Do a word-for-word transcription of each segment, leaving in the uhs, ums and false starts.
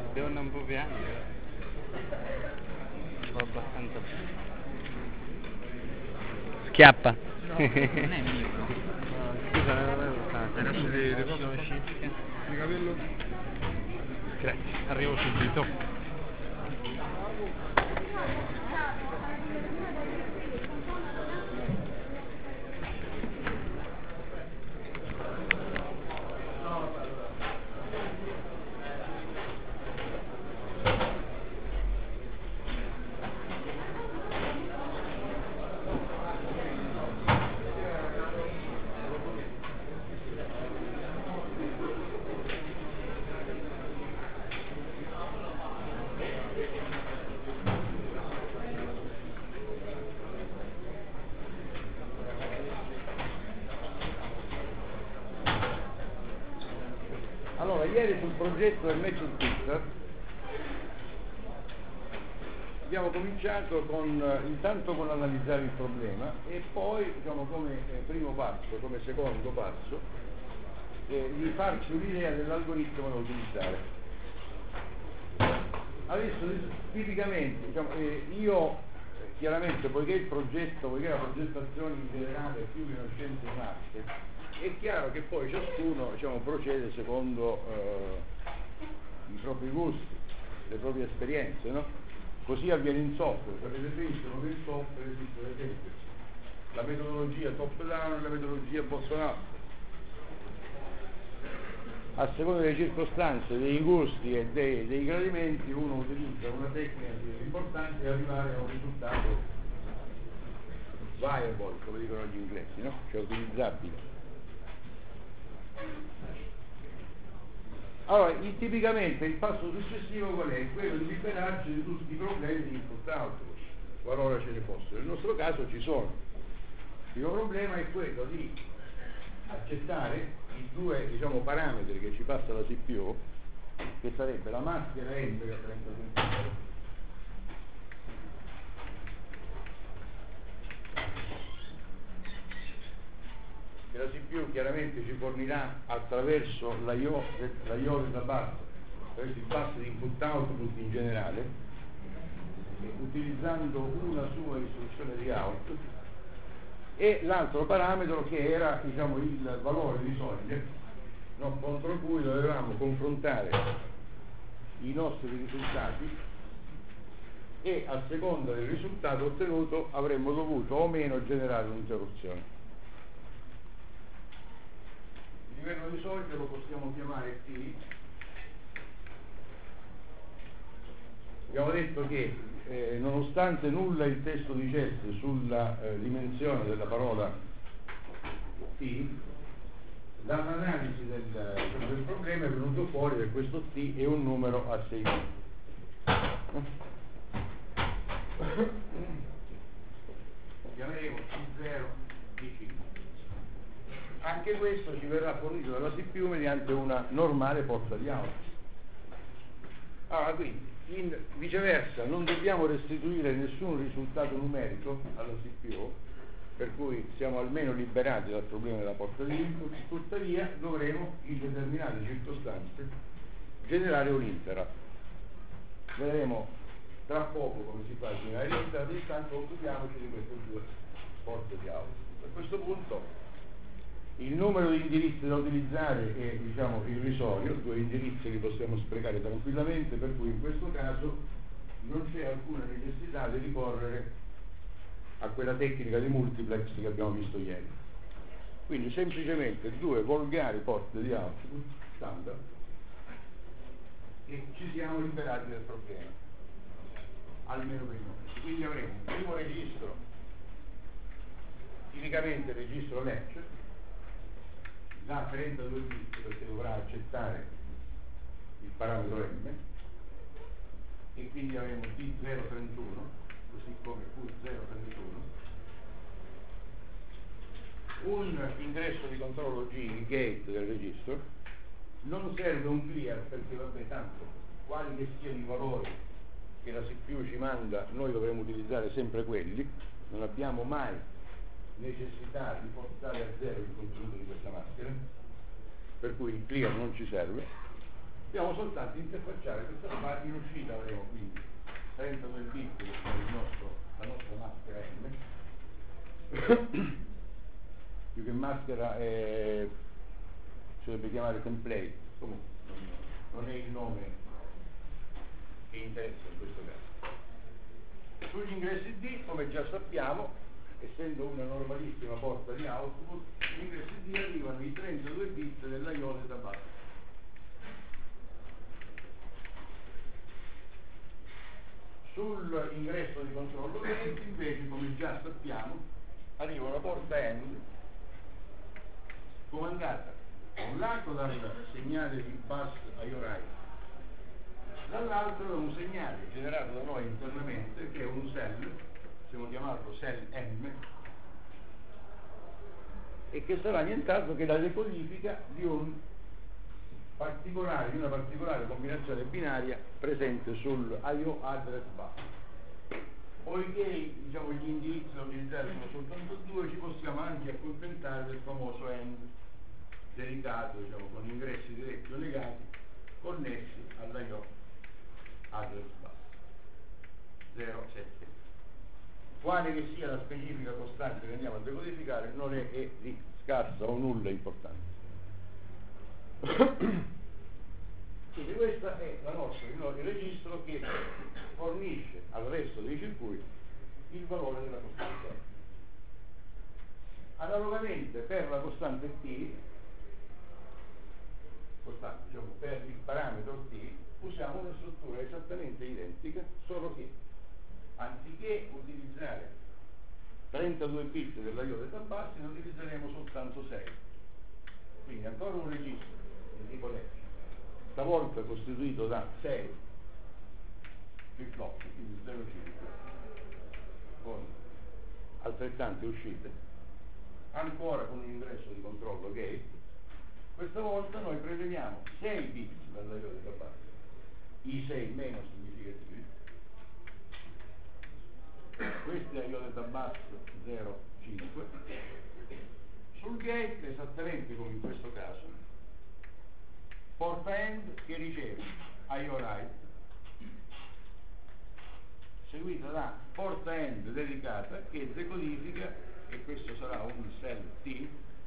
Devono un po' piangere. Un po' abbastanza. Schiappa. No, non è mio. Scusa, non è Era di, di, di conosci? di capello? Grazie. Arrivo subito. Allora, ieri sul progetto del match Twitter abbiamo cominciato con, intanto con analizzare il problema e poi, diciamo, come eh, primo passo, come secondo passo, eh, di farci un'idea dell'algoritmo da utilizzare. Adesso, tipicamente, diciamo, eh, io, eh, chiaramente, poiché il progetto, poiché la progettazione in generale è più di una scienza in arte, è chiaro che poi ciascuno, diciamo, procede secondo eh, i propri gusti, le proprie esperienze, no? Così avviene in software. Sapete benissimo che in software esiste, ad esempio, la metodologia top down e la metodologia bottom up. A seconda delle circostanze, dei gusti e dei, dei gradimenti, uno utilizza una tecnica. L'importante è arrivare a un risultato viable, come dicono gli inglesi, no? Cioè utilizzabile. Allora, il, tipicamente il passo successivo qual è? Quello di liberarci di tutti i problemi di input output, qualora ce ne fossero. Nel nostro caso ci sono. Il primo problema è quello di accettare i due, diciamo, parametri che ci passa la C P U, che sarebbe la maschera M che trenta centimetri, che la C P U chiaramente ci fornirà attraverso la I O, la I O della base, attraverso il passo di input output in generale, utilizzando una sua istruzione di output, e l'altro parametro che era, diciamo, il valore di soglia, no, contro cui dovevamo confrontare i nostri risultati, e a seconda del risultato ottenuto avremmo dovuto o meno generare un'interruzione. Il livello di soglia lo possiamo chiamare T. Abbiamo detto che eh, nonostante nulla il testo dicesse sulla eh, dimensione della parola T, dall'analisi del, diciamo, del problema è venuto fuori che questo T è un numero a sei bit. Chiameremo T zero D cinque. Anche questo ci verrà fornito dalla C P U mediante una normale porta di output. Allora, quindi, in, viceversa, non dobbiamo restituire nessun risultato numerico alla C P U, per cui siamo almeno liberati dal problema della porta di input. Tuttavia dovremo, in determinate circostanze, generare un interrupt. Vedremo tra poco come si fa a generare l'interrupt, intanto occupiamoci di queste due porte di output. A questo punto il numero di indirizzi da utilizzare è, diciamo, irrisorio, due indirizzi li possiamo sprecare tranquillamente, per cui in questo caso non c'è alcuna necessità di ricorrere a quella tecnica di multiplex che abbiamo visto ieri. Quindi semplicemente due volgari porte di output standard e ci siamo liberati del problema, almeno per noi. Quindi avremo un primo registro, tipicamente registro latch, da trentadue bit, perché dovrà accettare il parametro M, e quindi avremo D zero trentuno, così come Q zero trentuno, un ingresso di controllo G, il gate del registro. Non serve un clear perché, vabbè, tanto quali che siano i valori che la C P U ci manda, noi dovremo utilizzare sempre quelli, non abbiamo mai necessità di portare a zero il contenuto di questa maschera, per cui il clear non ci serve. Dobbiamo soltanto interfacciare questa roba. In uscita avremo quindi trentadue bit, che è il nostro, la nostra maschera M, più che maschera è, si dovrebbe chiamare template, comunque non, non è il nome che interessa in questo caso. Sugli ingressi D, come già sappiamo, essendo una normalissima porta di output, gli ingressi D arrivano i trentadue bit della I O data bus. Sull'ingresso di controllo venti invece, come già sappiamo, arriva una porta end comandata da un lato dal segnale di bus I O right, dall'altro da un segnale generato da noi internamente che è un cell, possiamo chiamarlo cell M, e che sarà nient'altro che la decodifica di un particolare, di una particolare combinazione binaria presente sul I O address bus. Poiché, diciamo, gli indirizzi da utilizzare sono soltanto due, ci possiamo anche accontentare del famoso end delicato, diciamo, con ingressi diretti o negati connessi all'I O address bus zero sette. Quale che sia la specifica costante che andiamo a decodificare non è, è di scarsa o nulla importanza. Quindi questo è la nostra, il registro che fornisce al resto dei circuiti il valore della costante. Analogamente per la costante T, costante, diciamo, per il parametro T, usiamo una struttura esattamente identica, solo che anziché utilizzare trentadue bit della I O data bus ne utilizzeremo soltanto sei. Quindi ancora un registro di tipo latch, stavolta costituito da sei flip flop, quindi zero cinque, con altrettante uscite, ancora con un ingresso di controllo gate. Questa volta noi preleviamo sei bit dalla I O data bus, i sei meno significativi. Questa è I O data bus zero cinque. Sul gate, esattamente come in questo caso, porta end che riceve I O write, seguita da porta end dedicata che decodifica, e questo sarà un cell T,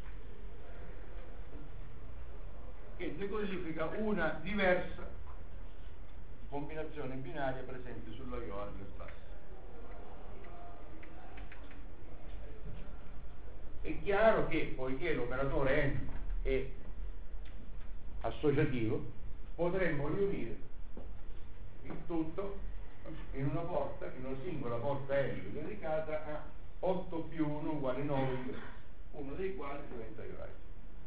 che decodifica una diversa combinazione binaria presente sulla I O address bus. È chiaro che, poiché l'operatore end è associativo, potremmo riunire il tutto in una porta, in una singola porta end dedicata a otto più uno uguale nove, uno dei quali diventa I O write.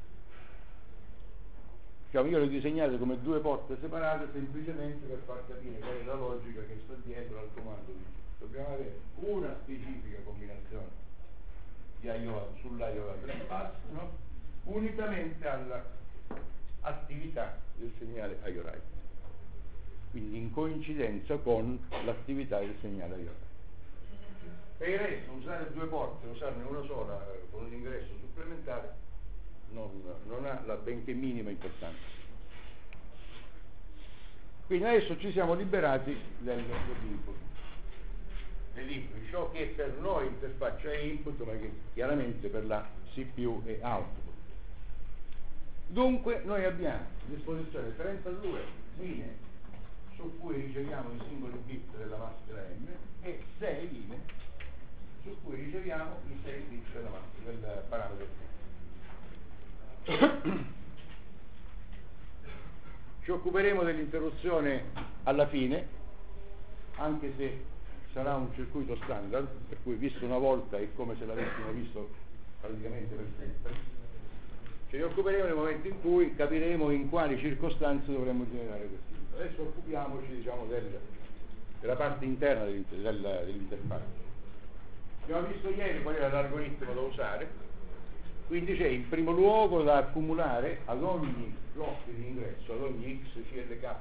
Diciamo, io le ho disegnate come due porte separate semplicemente per far capire qual è la logica che sta dietro al comando di G. Dobbiamo avere una specifica combinazione di I O sull'I O address bus, no? Unitamente all'attività del segnale I O write, quindi in coincidenza con l'attività del segnale I O write. Per il resto usare due porte, usarne una sola con un ingresso supplementare non, non ha la benché minima importanza. Quindi adesso ci siamo liberati del, dell'input dell'input, ciò che per noi interfaccia è input, ma che chiaramente per la C P U è output. Dunque noi abbiamo a disposizione trentadue linee su cui riceviamo i singoli bit della maschera M e sei linee su cui riceviamo i sei bit della maschera, del parametro T. Ci occuperemo dell'interruzione alla fine, anche se sarà un circuito standard, per cui visto una volta è come se l'avessimo visto praticamente per sempre. Ce ne occuperemo nel momento in cui capiremo in quali circostanze dovremmo generare questi bit. Adesso occupiamoci, diciamo, del, della parte interna dell'interfaccia. Abbiamo visto ieri qual era l'algoritmo da usare, quindi c'è in primo luogo da accumulare ad ogni blocco di ingresso, ad ogni X C L K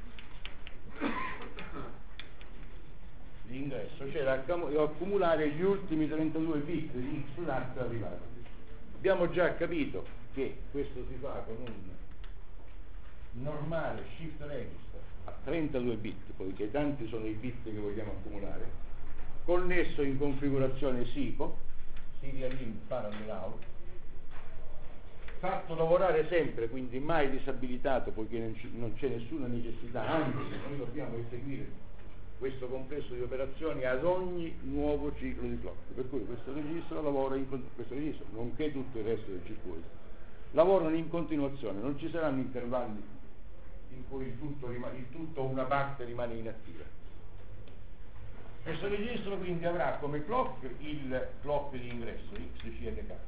di ingresso, c'è da accumulare gli ultimi trentadue bit di X lat arrivati. Abbiamo già capito che questo si fa con un normale shift register a trentadue bit, poiché tanti sono i bit che vogliamo accumulare, connesso in configurazione S I P O, Serial In Parallel Out, fatto lavorare sempre, quindi mai disabilitato, poiché non, c- non c'è nessuna necessità, anzi noi dobbiamo eseguire questo complesso di operazioni ad ogni nuovo ciclo di clock, per cui questo registro lavora in con- questo registro, nonché tutto il resto del circuito, lavorano in continuazione, non ci saranno intervalli in cui il tutto, rima- il tutto o una parte rimane inattiva. Questo registro quindi avrà come clock il clock di ingresso X C L K.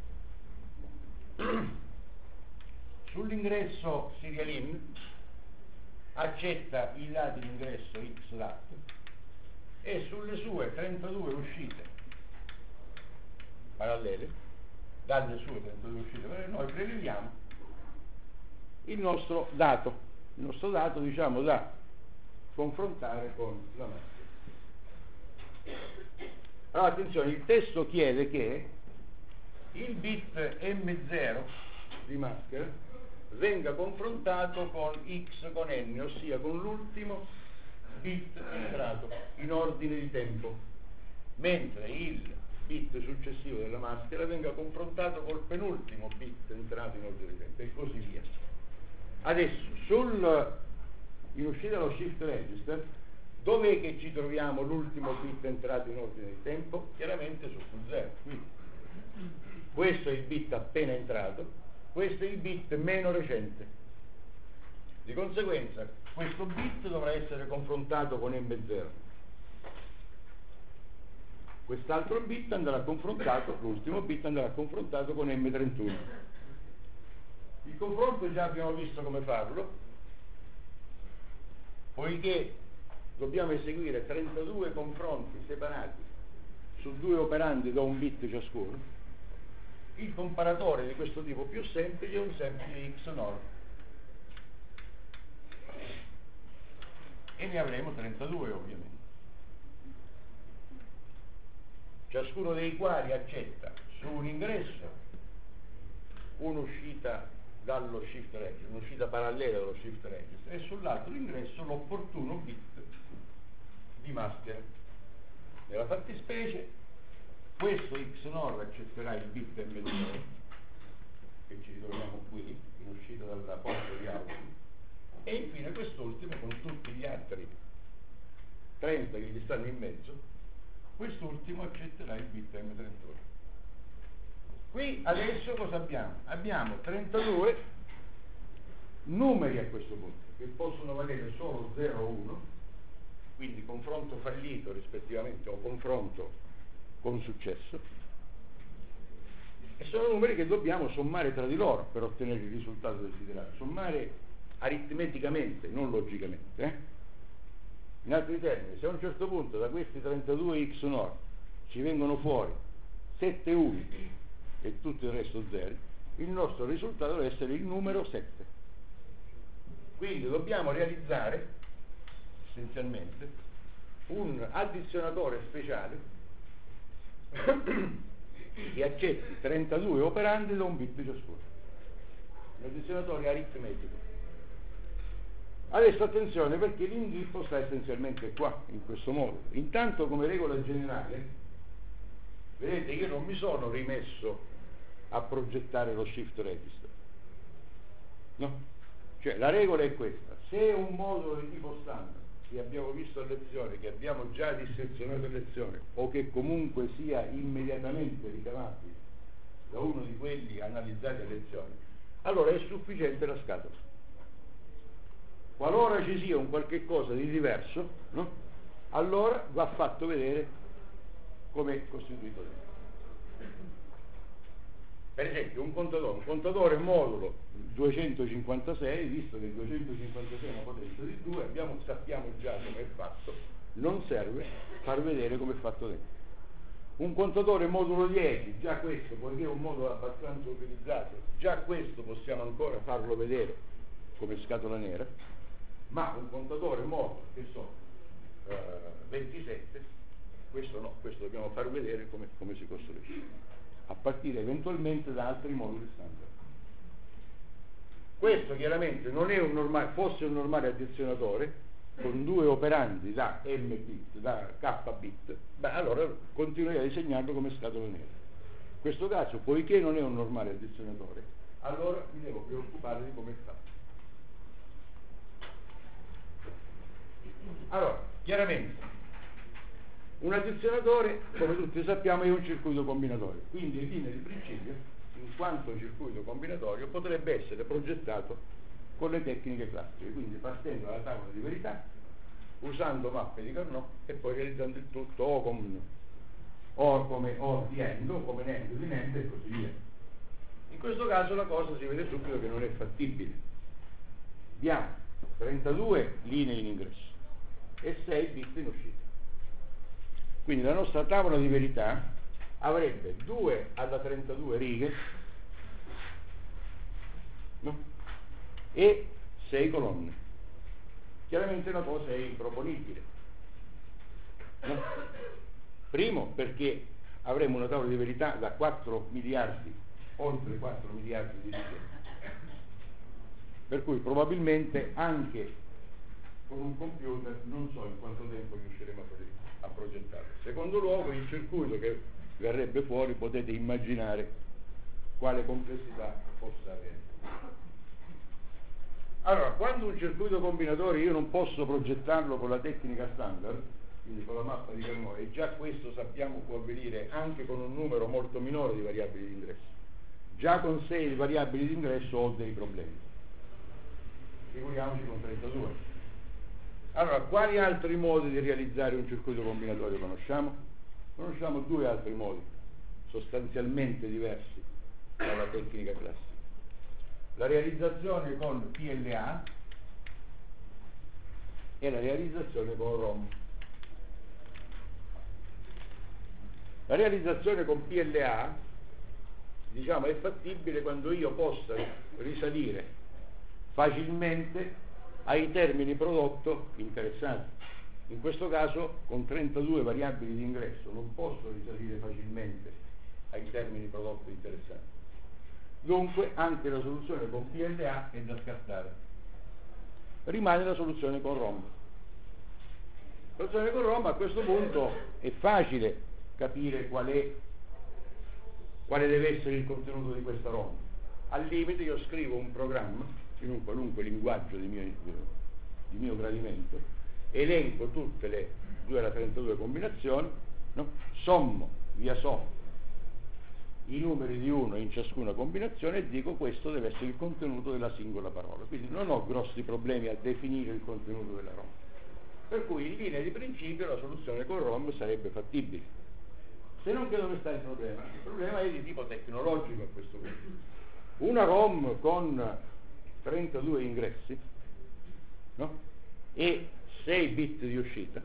Sull'ingresso Serial In accetta i dati di ingresso X lat e sulle sue trentadue uscite parallele, dalle sue trentadue uscite parallele, noi preleviamo il nostro dato, il nostro dato diciamo da confrontare con la maschera. Allora attenzione, il testo chiede che il bit M zero di maschera venga confrontato con X con N, ossia con l'ultimo bit entrato in ordine di tempo, mentre il bit successivo della maschera venga confrontato col penultimo bit entrato in ordine di tempo e così via. Adesso sul, in uscita dallo shift register, dov'è che ci troviamo l'ultimo bit entrato in ordine di tempo? Chiaramente su Q zero. Quindi questo è il bit appena entrato, questo è il bit meno recente. Di conseguenza questo bit dovrà essere confrontato con M zero. Quest'altro bit andrà confrontato, l'ultimo bit andrà confrontato con M trentuno. Il confronto già abbiamo visto come farlo, poiché dobbiamo eseguire trentadue confronti separati su due operandi da un bit ciascuno. Il comparatore di questo tipo più semplice è un semplice X N O R e ne avremo trentadue ovviamente, ciascuno dei quali accetta su un ingresso un'uscita dallo shift register, un'uscita parallela dallo shift register, e sull'altro ingresso l'opportuno bit di maschera. Nella fattispecie questo X N O R accetterà il bit M zero che ci ritroviamo qui in uscita dalla porta di output, e infine quest'ultimo con tutti gli altri trenta che gli stanno in mezzo, quest'ultimo accetterà il bit M trentuno. Qui adesso cosa abbiamo? Abbiamo trentadue numeri a questo punto che possono valere solo zero o uno, quindi confronto fallito rispettivamente o confronto con successo, e sono numeri che dobbiamo sommare tra di loro per ottenere il risultato desiderato, sommare aritmeticamente, non logicamente. Eh? In altri termini, se a un certo punto da questi trentadue X N O R ci vengono fuori sette uni e tutto il resto zeri, il nostro risultato deve essere il numero sette. Quindi dobbiamo realizzare essenzialmente un addizionatore speciale che accetti trentadue operandi da un bit ciascuno, un addizionatore aritmetico. Adesso attenzione, perché l'inghippo sta essenzialmente qua, in questo modo. Intanto, come regola generale, vedete, io non mi sono rimesso a progettare lo shift register, no? Cioè la regola è questa: se un modulo di tipo standard che abbiamo visto a lezione, che abbiamo già dissezionato a lezione, o che comunque sia immediatamente ricavabile da uno di quelli analizzati a lezione, allora è sufficiente la scatola. Qualora ci sia un qualche cosa di diverso, no? Allora va fatto vedere come è costituito dentro. Per esempio un contatore, un contatore modulo duecentocinquantasei, visto che il duecentocinquantasei è una potenza di due, abbiamo, sappiamo già come è fatto, non serve far vedere come è fatto dentro. Un contatore modulo dieci, già questo, poiché è un modulo abbastanza utilizzato, già questo possiamo ancora farlo vedere come scatola nera, ma un contatore modulo, che so, eh, ventisette, questo no, questo dobbiamo far vedere come, come si costruisce, a partire eventualmente da altri moduli standard. Questo chiaramente non è un normale, fosse un normale addizionatore con due operandi da m bit, da k bit, beh allora continuerei a disegnarlo come scatola nera. In questo caso, poiché non è un normale addizionatore, allora mi devo preoccupare di come è fatto. Allora, chiaramente, un addizionatore, come tutti sappiamo, è un circuito combinatorio, quindi in linea di principio, in quanto circuito combinatorio, potrebbe essere progettato con le tecniche classiche, quindi partendo dalla tavola di verità, usando mappe di Carnot e poi realizzando il tutto o, con, o come or di end, o come NAND di NAND e così via. In questo caso la cosa si vede subito che non è fattibile. Abbiamo trentadue linee in ingresso e sei bit in uscita. Quindi la nostra tavola di verità avrebbe due alla trentadue righe, no? E sei colonne. Chiaramente la cosa è improponibile, no? Primo perché avremo una tavola di verità da quattro miliardi, oltre quattro miliardi di righe, per cui probabilmente anche con un computer non so in quanto tempo riusciremo a, a progettarlo. Secondo luogo, il circuito che verrebbe fuori potete immaginare quale complessità possa avere. Allora, quando un circuito combinatorio io non posso progettarlo con la tecnica standard, quindi con la mappa di Carnot, e già questo sappiamo può avvenire anche con un numero molto minore di variabili di ingresso, già con sei variabili di ingresso ho dei problemi, figuriamoci con trentadue. Allora, quali altri modi di realizzare un circuito combinatorio conosciamo? Conosciamo due altri modi, sostanzialmente diversi dalla tecnica classica. La realizzazione con P L A e la realizzazione con ROM. La realizzazione con P L A, diciamo, è fattibile quando io possa risalire facilmente ai termini prodotto interessati. In questo caso con trentadue variabili di ingresso non posso risalire facilmente ai termini prodotto interessati. Dunque anche la soluzione con P L A è da scartare. Rimane la soluzione con ROM. La soluzione con ROM, a questo punto è facile capire qual è, quale deve essere il contenuto di questa ROM. Al limite io scrivo un programma in un qualunque linguaggio di mio, di mio gradimento, elenco tutte le due alla trentadue combinazioni, no? Sommo via somma i numeri di uno in ciascuna combinazione e dico questo deve essere il contenuto della singola parola. Quindi non ho grossi problemi a definire il contenuto della ROM. Per cui in linea di principio la soluzione con ROM sarebbe fattibile. Se non che dove sta il problema? Il problema è di tipo tecnologico a questo punto. Una ROM con trentadue ingressi, no? E sei bit di uscita,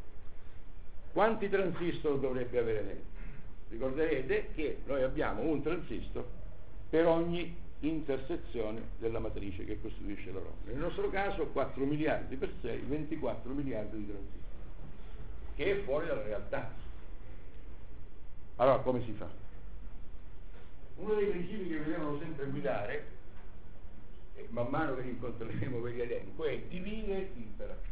quanti transistor dovrebbe avere dentro? Ricorderete che noi abbiamo un transistor per ogni intersezione della matrice che costituisce la ROM. Nel nostro caso quattro miliardi per sei, ventiquattro miliardi di transistor, che è fuori dalla realtà. Allora come si fa? Uno dei principi che vi devono sempre guidare, e man mano che li incontreremo per l'elenco, è divide e impera.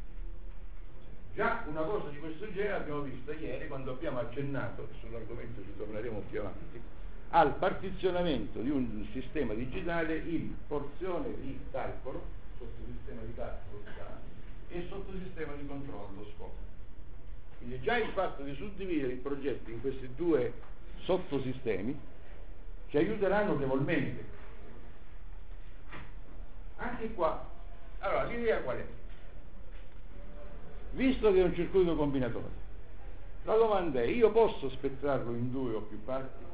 Già una cosa di questo genere l'abbiamo vista ieri quando abbiamo accennato, e sull'argomento ci torneremo più avanti, al partizionamento di un sistema digitale in porzione di calcolo, sottosistema di calcolo e sottosistema di controllo scopo. Quindi già il fatto di suddividere il progetto in questi due sottosistemi ci aiuterà notevolmente. Anche qua, allora l'idea qual è? Visto che è un circuito combinatorio, la domanda è: io posso spezzarlo in due o più parti,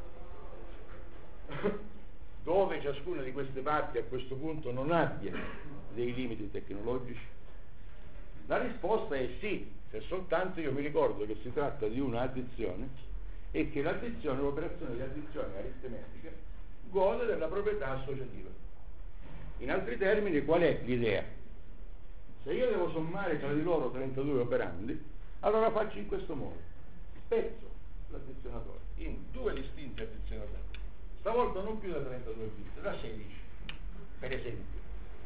dove ciascuna di queste parti a questo punto non abbia dei limiti tecnologici? La risposta è sì, se soltanto io mi ricordo che si tratta di un'addizione e che l'addizione, l'operazione di addizione aritmetica, gode della proprietà associativa. In altri termini, qual è l'idea? Se io devo sommare tra di loro trentadue operandi, allora faccio in questo modo: spezzo l'addizionatore in due distinti addizionatori, stavolta non più da trentadue bit, da sedici per esempio,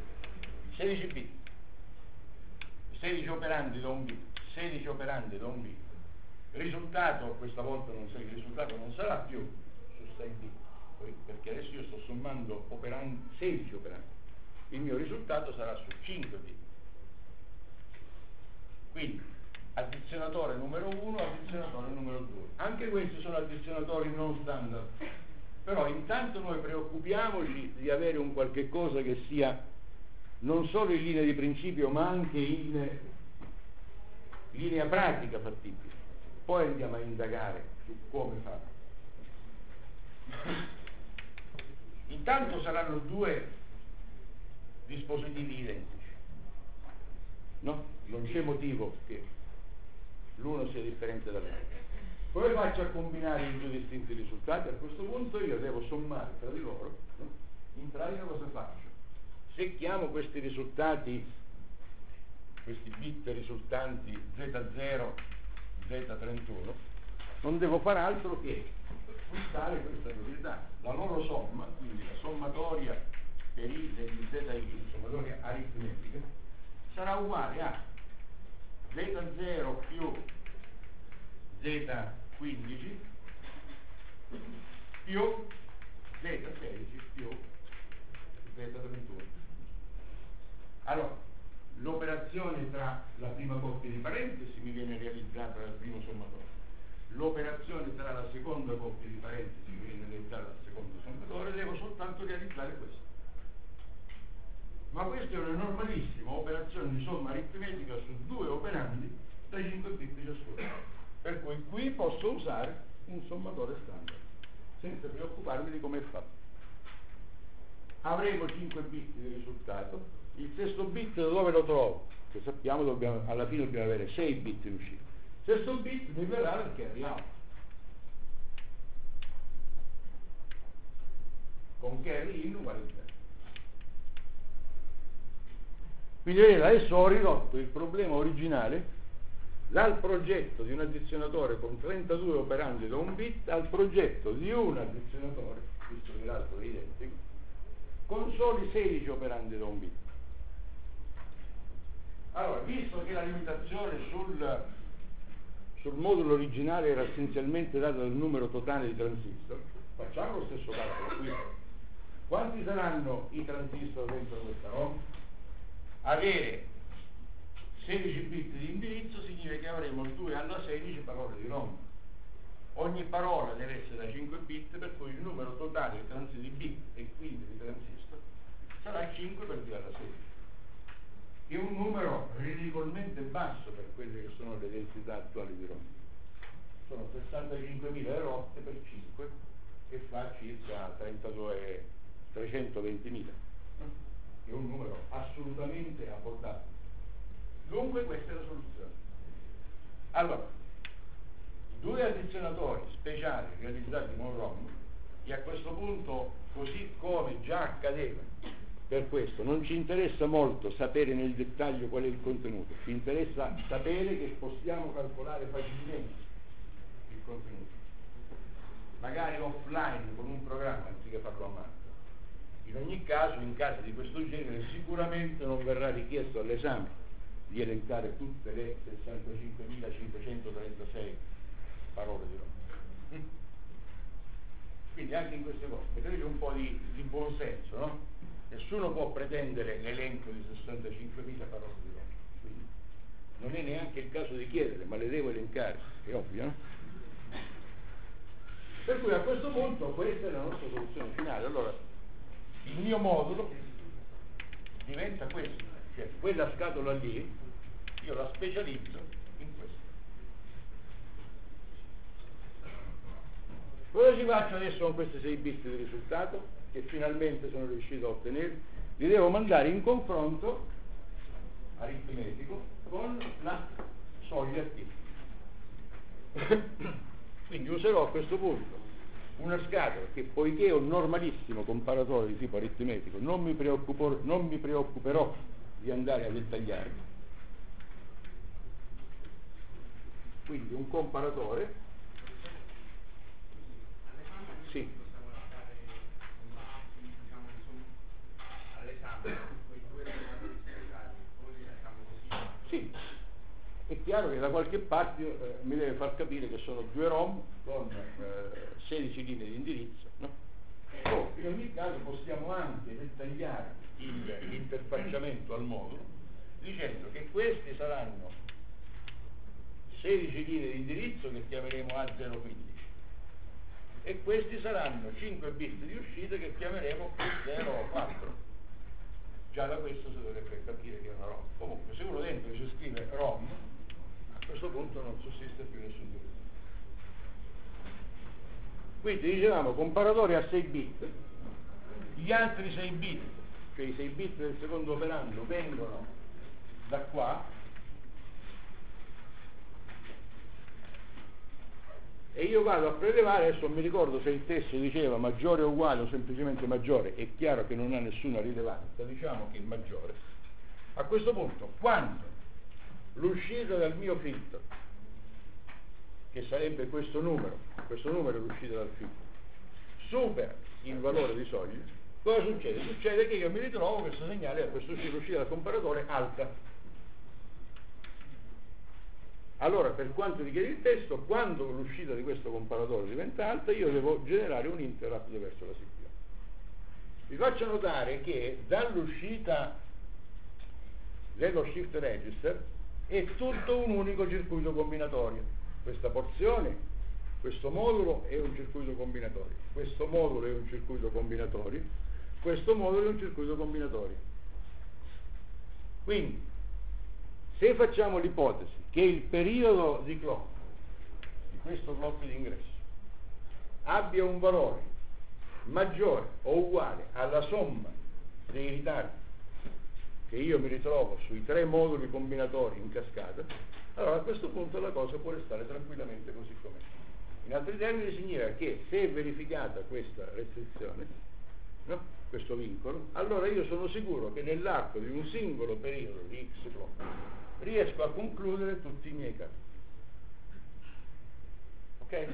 sedici bit, sedici operandi da un bit, sedici operandi da un bit. Risultato, questa volta non sai, il risultato non sarà più su sei bit, perché adesso io sto sommando operandi, sedici operandi, il mio risultato sarà su cinque bit. Quindi addizionatore numero uno, addizionatore numero due. Anche questi sono addizionatori non standard, però intanto noi preoccupiamoci di avere un qualche cosa che sia non solo in linea di principio ma anche in linea pratica fattibile. Poi andiamo a indagare su come farlo. Intanto saranno due dispositivi identici, no? Non c'è motivo che l'uno sia differente dall'altro. Come faccio a combinare i due distinti risultati? A questo punto io devo sommare tra di loro, no? In pratica cosa faccio? Se chiamo questi risultati, questi bit risultanti Z zero, Z trentuno, non devo fare altro che sfruttare questa proprietà. La loro somma, quindi la sommatoria per i degli Z I, sommatoria aritmetica, sarà uguale a Z zero più Z quindici più Z sedici più Z trentuno. Allora, l'operazione tra la prima coppia di parentesi mi viene realizzata dal primo sommatore, l'operazione tra la seconda coppia di parentesi mi viene realizzata dal secondo sommatore, devo soltanto realizzare questo. Ma questa è una normalissima operazione di somma aritmetica su due operandi da cinque bit ciascuno, per cui qui posso usare un sommatore standard senza preoccuparmi di come è fatto. Avremo cinque bit di risultato. Il sesto bit da dove lo trovo? Che sappiamo dobbiamo, alla fine dobbiamo avere sei bit in uscita. Il sesto bit mi verrà dal carry out, con carry in uguale zero. Quindi vedete, adesso ho ridotto il problema originale dal progetto di un addizionatore con trentadue operandi da un bit al progetto di un addizionatore, visto che l'altro è identico, con soli sedici operandi da un bit. Allora, visto che la limitazione sul, sul modulo originale era essenzialmente data dal numero totale di transistor, facciamo lo stesso calcolo qui. Quanti saranno i transistor dentro questa ROM? Avere sedici bit di indirizzo significa che avremo due alla sedici parole di ROM. Ogni parola deve essere da cinque bit, per cui il numero totale di, trans- di bit e quindi di transistor sarà cinque per due alla sedici. È un numero ridicolmente basso per quelle che sono le densità attuali di ROM. Sono sessantacinquemila erotte per cinque, che fa circa trentadue, trecentoventimila. È un numero assolutamente abbordabile. Dunque questa è la soluzione. Allora, due addizionatori speciali realizzati con ROM, e a questo punto, così come già accadeva, per questo non ci interessa molto sapere nel dettaglio qual è il contenuto, ci interessa sapere che possiamo calcolare facilmente il contenuto, magari offline con un programma anziché farlo a mano. In ogni caso, in casi di questo genere, sicuramente non verrà richiesto all'esame di elencare tutte le sessantacinquemilacinquecentotrentasei parole di ROM. Quindi anche in queste cose vedete un po' di, di buon senso, no? Nessuno può pretendere l'elenco di sessantacinquemila parole di ROM, quindi non è neanche il caso di chiedere, ma le devo elencare, è ovvio, no? Per cui a questo punto questa è la nostra soluzione finale. Allora, il mio modulo diventa questo, cioè quella scatola lì io la specializzo in questo. Cosa ci faccio adesso con questi sei bit di risultato che finalmente sono riuscito a ottenere? Li devo mandare in confronto aritmetico con la soglia T. Quindi userò a questo punto una scatola che, poiché è un normalissimo comparatore di tipo aritmetico, non mi, non mi preoccuperò di andare a dettagliare. Quindi un comparatore, sì, all'esame quei due è chiaro che da qualche parte eh, mi deve far capire che sono due ROM con eh, sedici linee di indirizzo, no? O in ogni caso possiamo anche dettagliare il- l'interfacciamento al modulo dicendo che questi saranno sedici linee di indirizzo che chiameremo A zero quindici e questi saranno cinque bit di uscita che chiameremo Q zero quattro. Già da questo si dovrebbe capire che è una ROM. Comunque se uno dentro ci scrive ROM, a questo punto non sussiste più nessun dubbio. Quindi dicevamo comparatori a sei bit, gli altri sei bit, cioè i sei bit del secondo operando, vengono da qua e io vado a prelevare. Adesso non mi ricordo se il testo diceva maggiore o uguale o semplicemente maggiore, è chiaro che non ha nessuna rilevanza, diciamo che è maggiore. A questo punto, quando l'uscita dal mio filtro, che sarebbe questo numero, questo numero è l'uscita dal filtro, supera il valore di soglia, cosa succede? Succede che io mi ritrovo questo segnale a questo uscita dal comparatore alta. Allora, per quanto richiede il testo, quando l'uscita di questo comparatore diventa alta, io devo generare un int rapido verso la C P U. Vi faccio notare che dall'uscita dello shift register è tutto un unico circuito combinatorio. Questa porzione, questo modulo è un circuito combinatorio, questo modulo è un circuito combinatorio, questo modulo è un circuito combinatorio. Quindi, se facciamo l'ipotesi che il periodo di clock, di questo clock di ingresso, abbia un valore maggiore o uguale alla somma dei ritardi che io mi ritrovo sui tre moduli combinatori in cascata, allora a questo punto la cosa può restare tranquillamente così com'è. In altri termini significa che se è verificata questa restrizione, no? Questo vincolo, allora io sono sicuro che nell'arco di un singolo periodo di X clock riesco a concludere tutti i miei calcoli. Ok?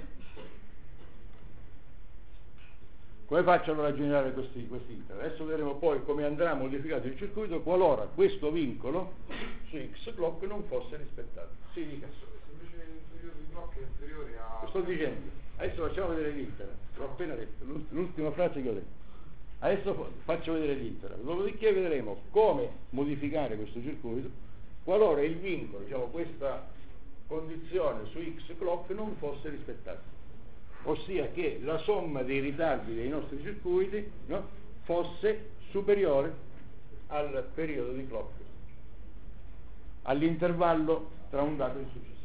Come faccio allora a generare questi, questi inter? Adesso vedremo poi come andrà modificato il circuito qualora questo vincolo su X clock non fosse rispettato. Si dica. Se invece il periodo di clock è inferiore a... Lo sto dicendo. Adesso facciamo vedere l'inter. L'ho appena detto, l'ultima frase che ho detto. Adesso faccio vedere l'inter. Dopodiché vedremo come modificare questo circuito qualora il vincolo, diciamo questa condizione su X clock non fosse rispettata. Ossia che la somma dei ritardi dei nostri circuiti, no, fosse superiore al periodo di clock, all'intervallo tra un dato e il successivo.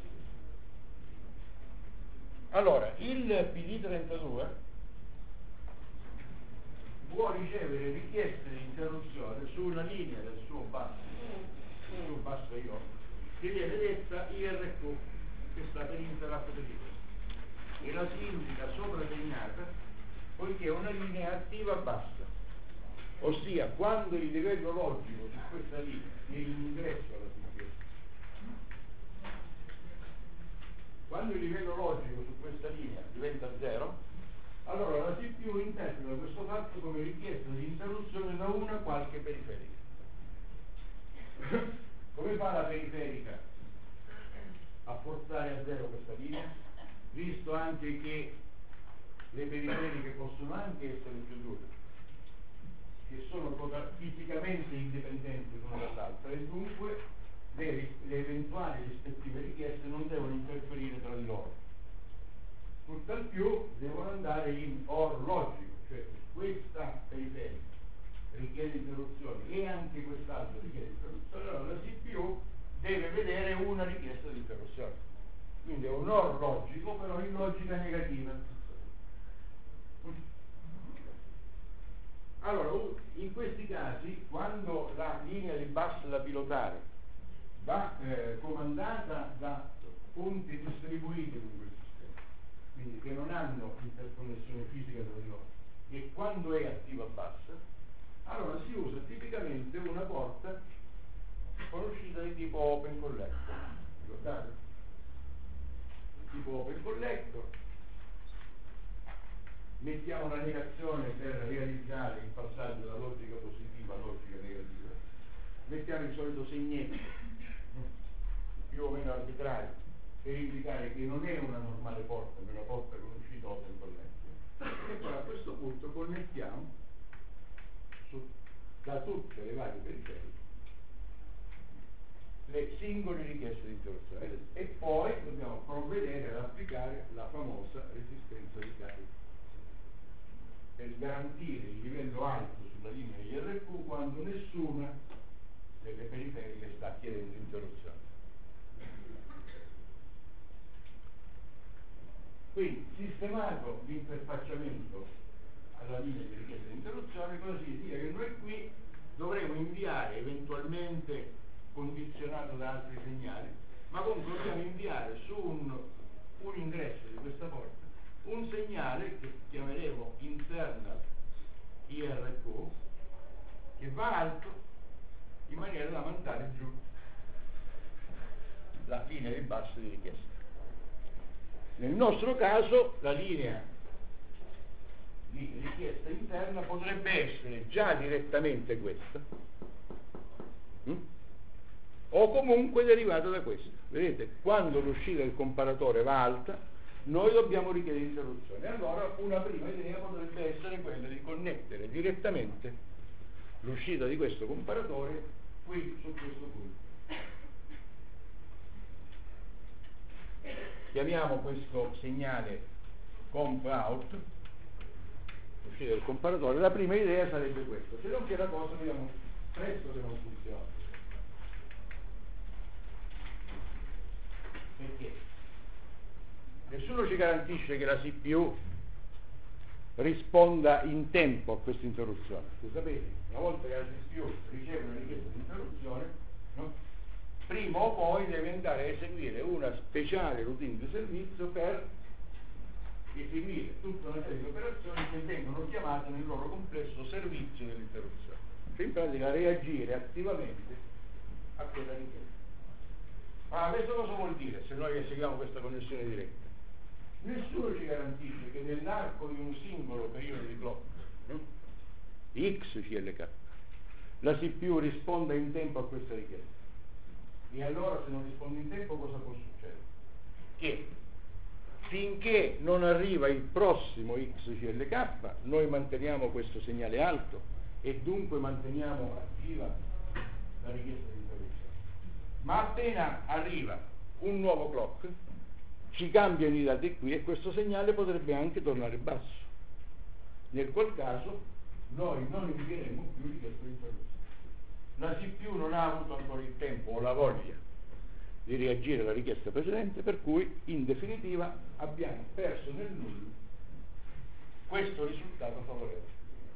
Allora, il P D trentadue può ricevere richieste di interruzione su una linea del suo bus, del suo bus I O, che viene detta I R Q, che sta per Interrupt Request, e la si indica soprasegnata poiché è una linea attiva bassa, ossia quando il livello logico su questa linea è l'ingresso alla C P U, quando il livello logico su questa linea diventa zero, allora la C P U interpreta questo fatto come richiesta di interruzione da una qualche periferica. Come fa la periferica a portare a zero questa linea? Visto anche che le periferiche possono anche essere più dure, che sono fisicamente indipendenti l'una dall'altra, e dunque le, le eventuali rispettive richieste non devono interferire tra di loro. Tutt'al più devono andare in or logico, cioè questa periferica richiede interruzione e anche quest'altra richiede interruzione, allora la C P U deve vedere una richiesta di interruzione. Quindi è un or logico, però in logica negativa. Allora, in questi casi, quando la linea di bus da pilotare va eh, comandata da punti distribuiti in quel sistema, quindi che non hanno interconnessione fisica tra di loro, e quando è attiva bus, allora si usa tipicamente una porta con uscita di tipo open collector. Ricordate? Tipo open collector, mettiamo una negazione per realizzare il passaggio da logica positiva a logica negativa, mettiamo il solito segnetto più o meno arbitrario per indicare che non è una normale porta, ma una porta con uscita open collection. E poi a questo punto connettiamo su, da tutte le varie periferie le singole richieste di interruzione e poi dobbiamo provvedere ad applicare la famosa resistenza di carica per garantire il livello alto sulla linea I R Q quando nessuna delle periferiche sta chiedendo interruzione. Quindi sistemato l'interfacciamento alla linea di richiesta di interruzione, cosa significa che noi qui dovremo inviare, eventualmente condizionato da altri segnali, ma comunque dobbiamo inviare su un, un ingresso di questa porta un segnale che chiameremo internal I R Q che va alto in maniera da mandare giù la linea di basso di richiesta. Nel nostro caso la linea di richiesta interna potrebbe essere già direttamente questa hm? o comunque derivata da questa. Vedete, quando l'uscita del comparatore va alta noi dobbiamo richiedere interruzione. Allora una prima idea potrebbe essere quella di connettere direttamente l'uscita di questo comparatore qui su questo punto. Chiamiamo questo segnale comp out, l'uscita del comparatore. La prima idea sarebbe questa, se non che la cosa vediamo presto che non funziona. Perché? Nessuno ci garantisce che la C P U risponda in tempo a questa interruzione. Lo sapete, una volta che la C P U riceve una richiesta di interruzione, no? Prima o poi deve andare a eseguire una speciale routine di servizio per eseguire tutta una serie di operazioni che vengono chiamate nel loro complesso servizio dell'interruzione. Cioè in pratica reagire attivamente a quella richiesta. Ma questo cosa vuol dire se noi eseguiamo questa connessione diretta? Nessuno ci garantisce che nell'arco di un singolo periodo di clock, no? X C L K, la C P U risponda in tempo a questa richiesta. E allora se non risponde in tempo cosa può succedere? Che finché non arriva il prossimo X C L K noi manteniamo questo segnale alto e dunque manteniamo attiva la richiesta di interruzione. Ma appena arriva un nuovo clock ci cambiano i dati qui e questo segnale potrebbe anche tornare basso, nel qual caso noi non invieremo più richiesta di interruzione. La C P U non ha avuto ancora il tempo o la voglia di reagire alla richiesta precedente, per cui in definitiva abbiamo perso nel nulla questo risultato favorevole.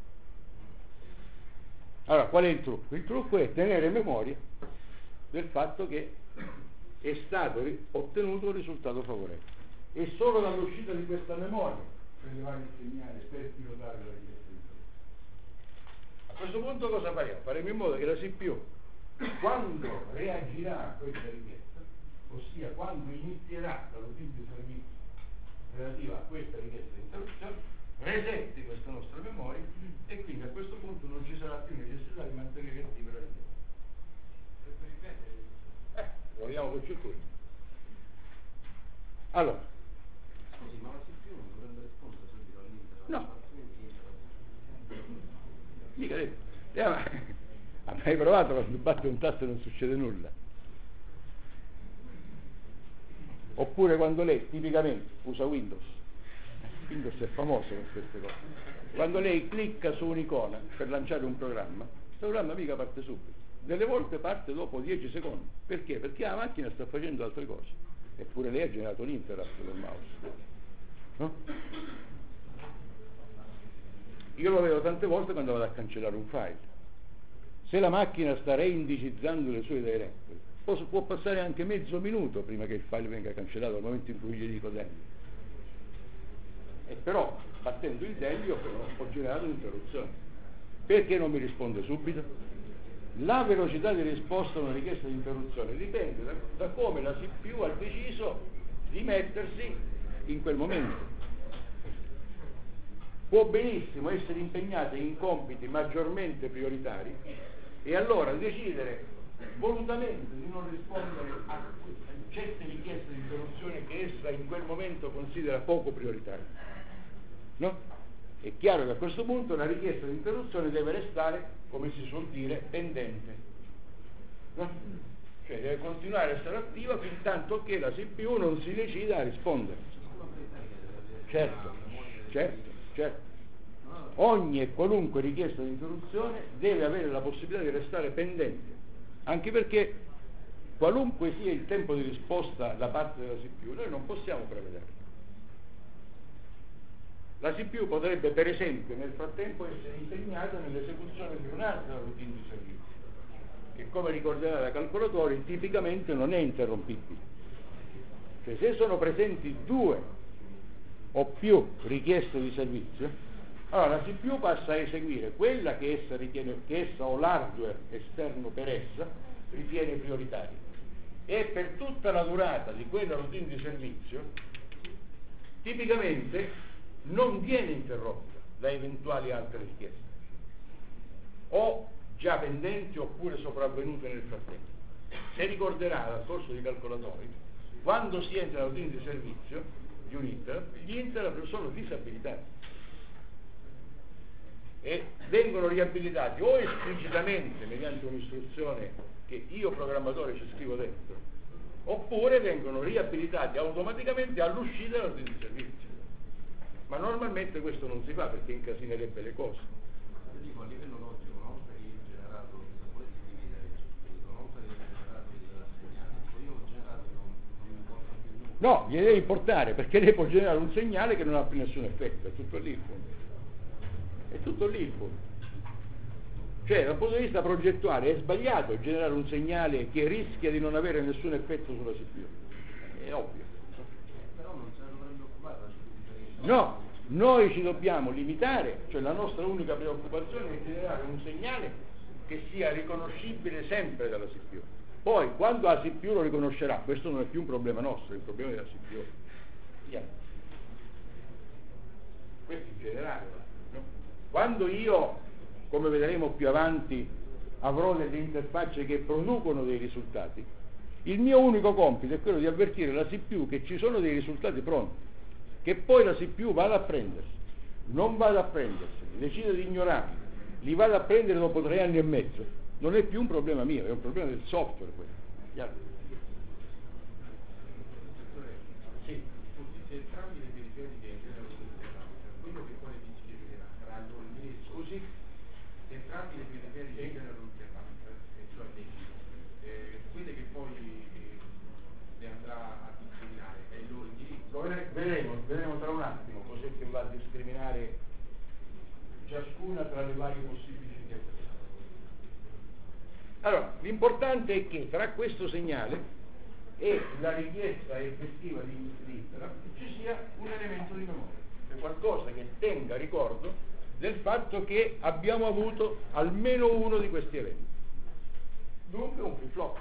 Allora, qual è il trucco? Il trucco è tenere memoria del fatto che è stato ottenuto un risultato favorevole e solo dall'uscita di questa memoria prelevare il segnale per pilotare la richiesta di interruzione. A questo punto cosa faremo? Faremo in modo che la C P U quando reagirà a questa richiesta, ossia quando inizierà la routine di servizio relativa a questa richiesta di interruzione, resetti questa nostra memoria e quindi a questo punto non ci sarà più necessità di mantenere attiva la richiesta. Eh, lo vediamo col circuito. Allora, Scusi, ma la C P U non dovrebbe rispondere subito all'inter? no, mica detto. Eh, ma, ha mai provato quando batte un tasto e non succede nulla? Oppure quando lei tipicamente usa Windows, Windows è famoso per queste cose, quando lei clicca su un'icona per lanciare un programma, il programma mica parte subito, delle volte parte dopo dieci secondi. Perché? Perché la macchina sta facendo altre cose, eppure lei ha generato un interrupt del mouse, no? Io lo vedo tante volte quando vado a cancellare un file. Se la macchina sta reindicizzando le sue directory, può, può passare anche mezzo minuto prima che il file venga cancellato, al momento in cui gli dico del. E però, battendo il del, io però ho generato un'interruzione. Perché non mi risponde subito? La velocità di risposta a una richiesta di interruzione dipende da, da come la C P U ha deciso di mettersi in quel momento. Può benissimo essere impegnata in compiti maggiormente prioritari e allora decidere volutamente di non rispondere a certe richieste di interruzione che essa in quel momento considera poco prioritarie. No? È chiaro che a questo punto la richiesta di interruzione deve restare, come si suol dire, pendente. No? Cioè deve continuare a essere attiva fin tanto che la C P U non si decida a rispondere. Certo, certo, certo. Ogni e qualunque richiesta di interruzione deve avere la possibilità di restare pendente, anche perché qualunque sia il tempo di risposta da parte della C P U, noi non possiamo prevederlo. La C P U potrebbe, per esempio, nel frattempo essere impegnata nell'esecuzione di un'altra routine di servizio, che, come ricorderà la calcolatore, tipicamente non è interrompibile. Cioè, se sono presenti due o più richieste di servizio, allora la C P U passa a eseguire quella che essa ritiene, che essa o l'hardware esterno per essa ritiene prioritaria, e per tutta la durata di quella routine di servizio tipicamente non viene interrotta da eventuali altre richieste, o già pendenti oppure sopravvenute nel frattempo. Se ricorderà dal corso di calcolatori, quando si entra nella routine di servizio di un interrupt, gli interrupt sono disabilitati e vengono riabilitati o esplicitamente mediante un'istruzione che io programmatore ci scrivo dentro, oppure vengono riabilitati automaticamente all'uscita della routine di servizio. Ma normalmente questo non si fa perché incasinerebbe le cose. Io dico, a livello logico, una volta che io ho generato, se volessi dividere il circuito, una volta che ho generato il segnale, io ho generato e non, non mi importa più nulla. No, gli deve importare, perché lei può generare un segnale che non ha più nessun effetto, è tutto lì il punto. È tutto lì il punto. Cioè, dal punto di vista progettuale è sbagliato generare un segnale che rischia di non avere nessun effetto sulla C P U. È ovvio. Però non se ne dovrebbe occupare la C P U. No, noi ci dobbiamo limitare, cioè la nostra unica preoccupazione è generare un segnale che sia riconoscibile sempre dalla C P U. Poi, quando la C P U lo riconoscerà, questo non è più un problema nostro, è un problema della C P U. Via. Questo in generale. No? Quando io, come vedremo più avanti, avrò delle interfacce che producono dei risultati, il mio unico compito è quello di avvertire la C P U che ci sono dei risultati pronti, che poi la C P U vada a prendersi, non vada a prendersi, decide di ignorarli, li vada a prendere dopo tre anni e mezzo, non è più un problema mio, è un problema del software quello. Chiaro? Sì. Se entrambi le periferiche generano un interrupt, quello che poi le dici che genererà sarà il loro indirizzo. Scusi? Se entrambi le periferiche generano un interrupt, e cioè l'esito, eh, quelle che poi eh, le andrà a discriminare è il loro indirizzo. Lo vede- vedremo, vedremo tra un attimo cos'è che va a discriminare ciascuna tra le varie possibili richieste. Allora, l'importante è che tra questo segnale e la richiesta effettiva di interrupt ci sia un elemento di memoria, cioè qualcosa che tenga ricordo del fatto che abbiamo avuto almeno uno di questi eventi. Dunque un flip flop.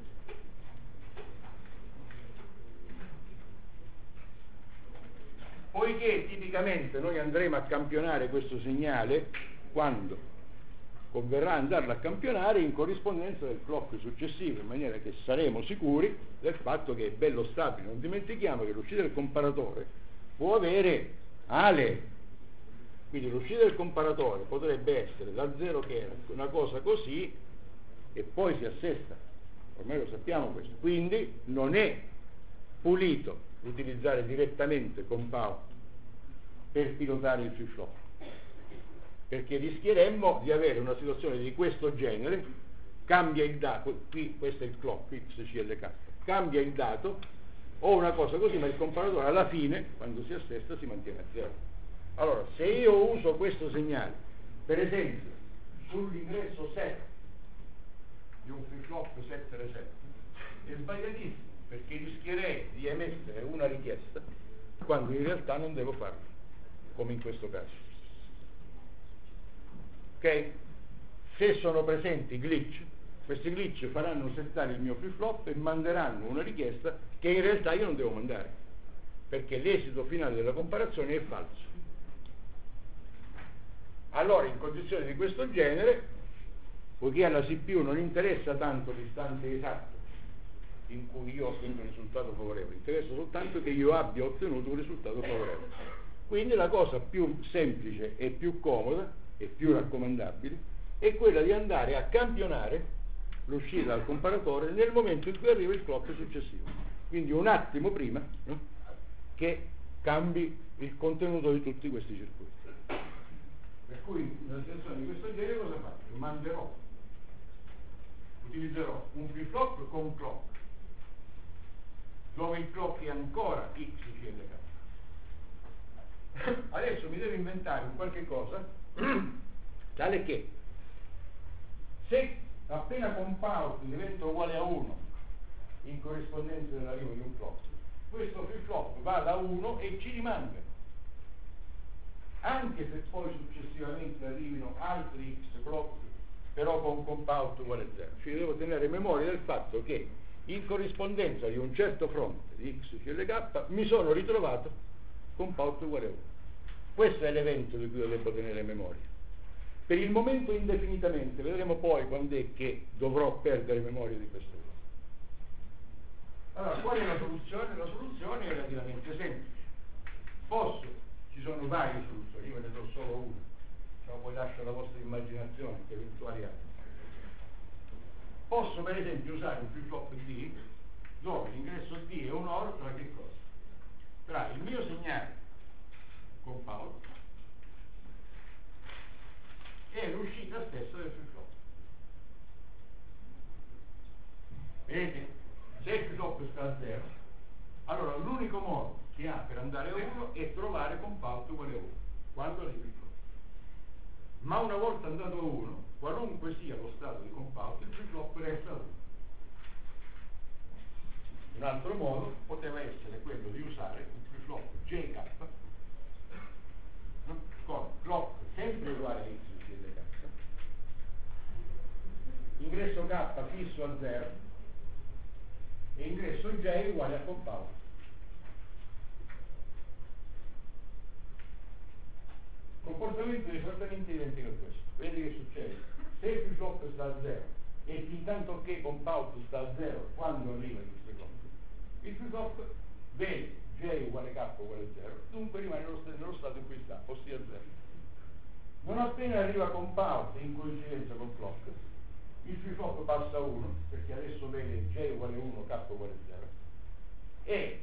Poiché tipicamente noi andremo a campionare questo segnale quando converrà andarlo a campionare in corrispondenza del clock successivo, in maniera che saremo sicuri del fatto che è bello stabile. Non dimentichiamo che l'uscita del comparatore può avere ale, quindi l'uscita del comparatore potrebbe essere da zero che era una cosa così e poi si assesta, ormai lo sappiamo questo, quindi non è pulito utilizzare direttamente Compound per pilotare il flip flop, perché rischieremmo di avere una situazione di questo genere: cambia il dato, qui questo è il clock, X C L K, cambia il dato o una cosa così, ma il comparatore alla fine, quando si assesta, si mantiene a zero. Allora, se io uso questo segnale, per esempio, sull'ingresso sette di un flip flop sette reset, è sbagliatissimo, perché rischierei di emettere una richiesta quando in realtà non devo farlo, come in questo caso. Ok? Se sono presenti glitch, questi glitch faranno settare il mio flip flop e manderanno una richiesta che in realtà io non devo mandare, perché l'esito finale della comparazione è falso. Allora, in condizioni di questo genere, poiché alla C P U non interessa tanto l'istante esatto in cui io ottengo un risultato favorevole, interessa soltanto che io abbia ottenuto un risultato favorevole. Quindi la cosa più semplice e più comoda e più raccomandabile è quella di andare a campionare l'uscita dal comparatore nel momento in cui arriva il clock successivo, quindi un attimo prima, no? Che cambi il contenuto di tutti questi circuiti. Per cui in una situazione di questo genere cosa faccio? Manderò, utilizzerò un flip flop con clock dove il clock è ancora X C L K. Adesso mi devo inventare un qualche cosa tale che se appena compauto l'evento uguale a uno in corrispondenza dell'arrivo di un clock, questo flip flop va da uno e ci rimanga, anche se poi successivamente arrivino altri X clock però con compout uguale a zero. Cioè devo tenere memoria del fatto che in corrispondenza di un certo fronte di X C L K mi sono ritrovato compout uguale a uno. Questo è l'evento di cui io devo tenere memoria. Per il momento indefinitamente, vedremo poi quando è che dovrò perdere memoria di queste cose. Allora, qual è la soluzione? La soluzione è relativamente semplice. Posso, ci sono varie soluzioni, io ve ne do solo una, cioè poi lascio alla vostra immaginazione che eventuali altri. Posso per esempio usare un flip flop D dove l'ingresso D è un OR tra che cosa? Tra il mio segnale compound e l'uscita stessa del flip flop. Vedete? Se il flip flop sta a zero, allora l'unico modo che ha per andare a uno è trovare compound uguale a uno quando arriva il flip. Ma una volta andato a uno, qualunque sia lo stato di compound, il flip flop resta a uno. Un altro modo poteva essere quello di usare un flip flop J K, no? Con clock sempre uguale a X C L K, ingresso K fisso a zero e ingresso J uguale a compound. Comportamento esattamente identico a questo. Vedi che succede? Se il flip flop sta a zero e fin tanto che compound sta a zero quando arriva il flip flop, il flip flop vede J uguale K uguale a zero, dunque rimane nello, nello stato in cui sta, ossia zero. Non appena arriva compound in coincidenza con clock, il flip flop passa a uno, perché adesso vede J uguale uno, K uguale a zero, e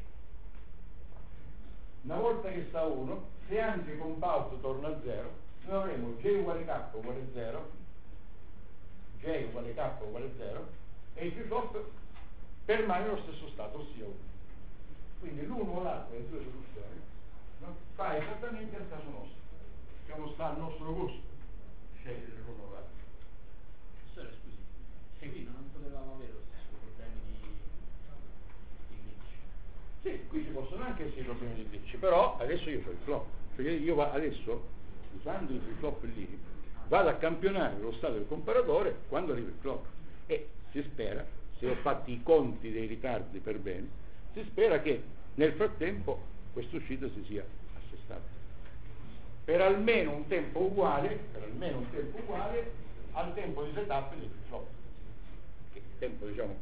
una volta che sta a uno, se anche compound torna a zero, noi avremo J uguale K uguale a zero, J uguale K uguale a zero, e il flip flop permane nello stesso stato, ossia uno. Quindi l'uno o l'altro delle due soluzioni, no? Fa esattamente al caso nostro, diciamo sta al nostro gusto scegliere l'uno o l'altro. Professore, scusi, se qui non potevamo avere lo stesso problemi di, di glitch. Sì, qui ci possono anche essere problemi di glitch, però adesso io ho il flop, cioè io va- adesso, usando il flop lì, vado a campionare lo stato del comparatore quando arriva il flop e si spera, se ho fatti i conti dei ritardi per bene, si spera che nel frattempo questa uscita si sia assestata per almeno un tempo uguale per almeno un tempo uguale al tempo di setup del flip flop, che è tempo diciamo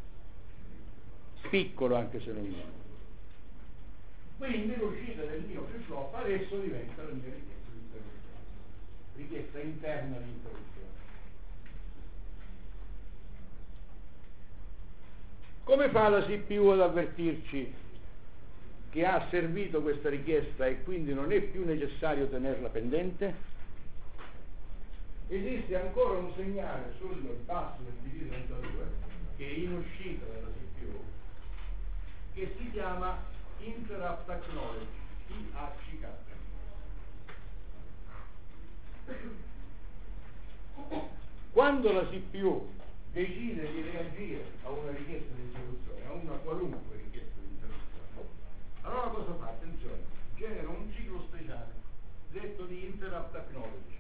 piccolo anche se non meno. Quindi l'uscita del mio flip flop adesso diventa la mia richiesta di interruzione, richiesta interna di interruzione. Come fa la C P U ad avvertirci che ha servito questa richiesta e quindi non è più necessario tenerla pendente? Esiste ancora un segnale sul bus del D D trentadue che è in uscita dalla C P U che si chiama Interrupt Acknowledge, I A C K. Quando la C P U decide di reagire a una richiesta di interruzione, a una qualunque richiesta di interruzione, allora cosa fa? Attenzione, genera un ciclo speciale detto di Interrupt Acknowledge.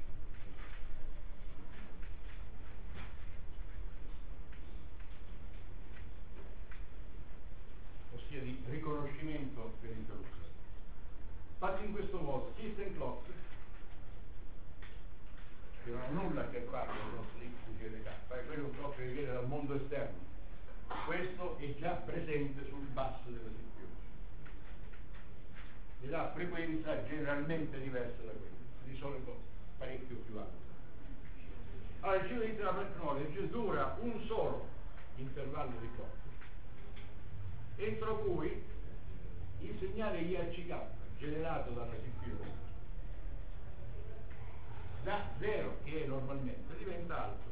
Ossia di riconoscimento per interruzione. Fatto in questo modo, system clock che non ha nulla a che fare con il nostro X C D K, è quello che offre che viene dal mondo esterno. Questo è già presente sul bus della C P U. E la frequenza generalmente diversa da quella, di solito parecchio più alta. Allora il ciclo di interrupt acknowledge dura un solo intervallo di clock, entro cui il segnale I R C K generato dalla C P U da zero, che è normalmente, diventa alto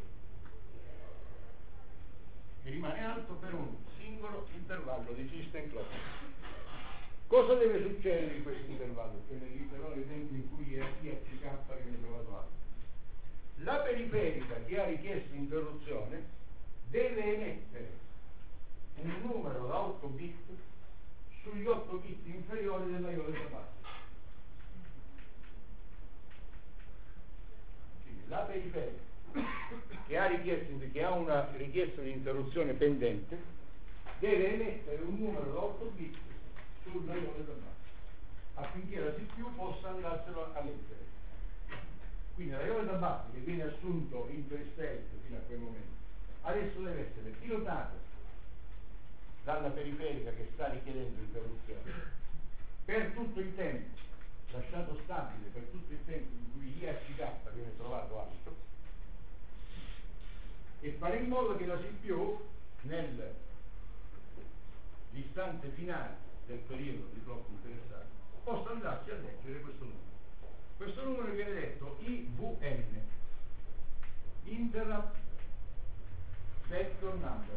e rimane alto per un singolo intervallo di system clock. Cosa deve succedere in questo intervallo? Che ne ripeterò l'esempio in cui è I R C K che ne ho trovato alto. La periferica che ha richiesto interruzione deve emettere un numero da otto bit sugli otto bit inferiori della ioletta bassa. Quindi la periferica che ha, richiesto, che ha una richiesta di interruzione pendente deve emettere un numero da otto bit sulla ioletta bassa affinché la C P U possa andarselo a leggere. Quindi la ioletta bassa che viene assunto in preset fino a quel momento adesso deve essere pilotato dalla periferica che sta richiedendo interruzione per tutto il tempo, lasciato stabile per tutto il tempo in cui I R C K viene trovato alto, e fare in modo che la C P U nell'istante finale del periodo di clock interessato possa andarsi a leggere questo numero. Questo numero viene detto I V N, Interrupt Vector Number.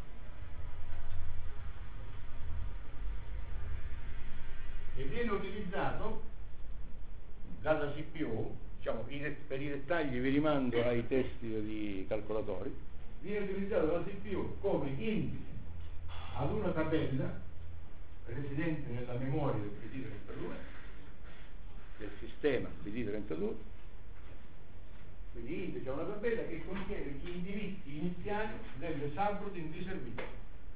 E viene utilizzato dalla C P U, diciamo, per i dettagli vi rimando ai testi di calcolatori, viene utilizzato dalla C P U come indice ad una tabella residente nella memoria del P D trentadue, del sistema P D trentadue, quindi indice a una tabella che contiene gli indirizzi iniziali delle subroutine di servizio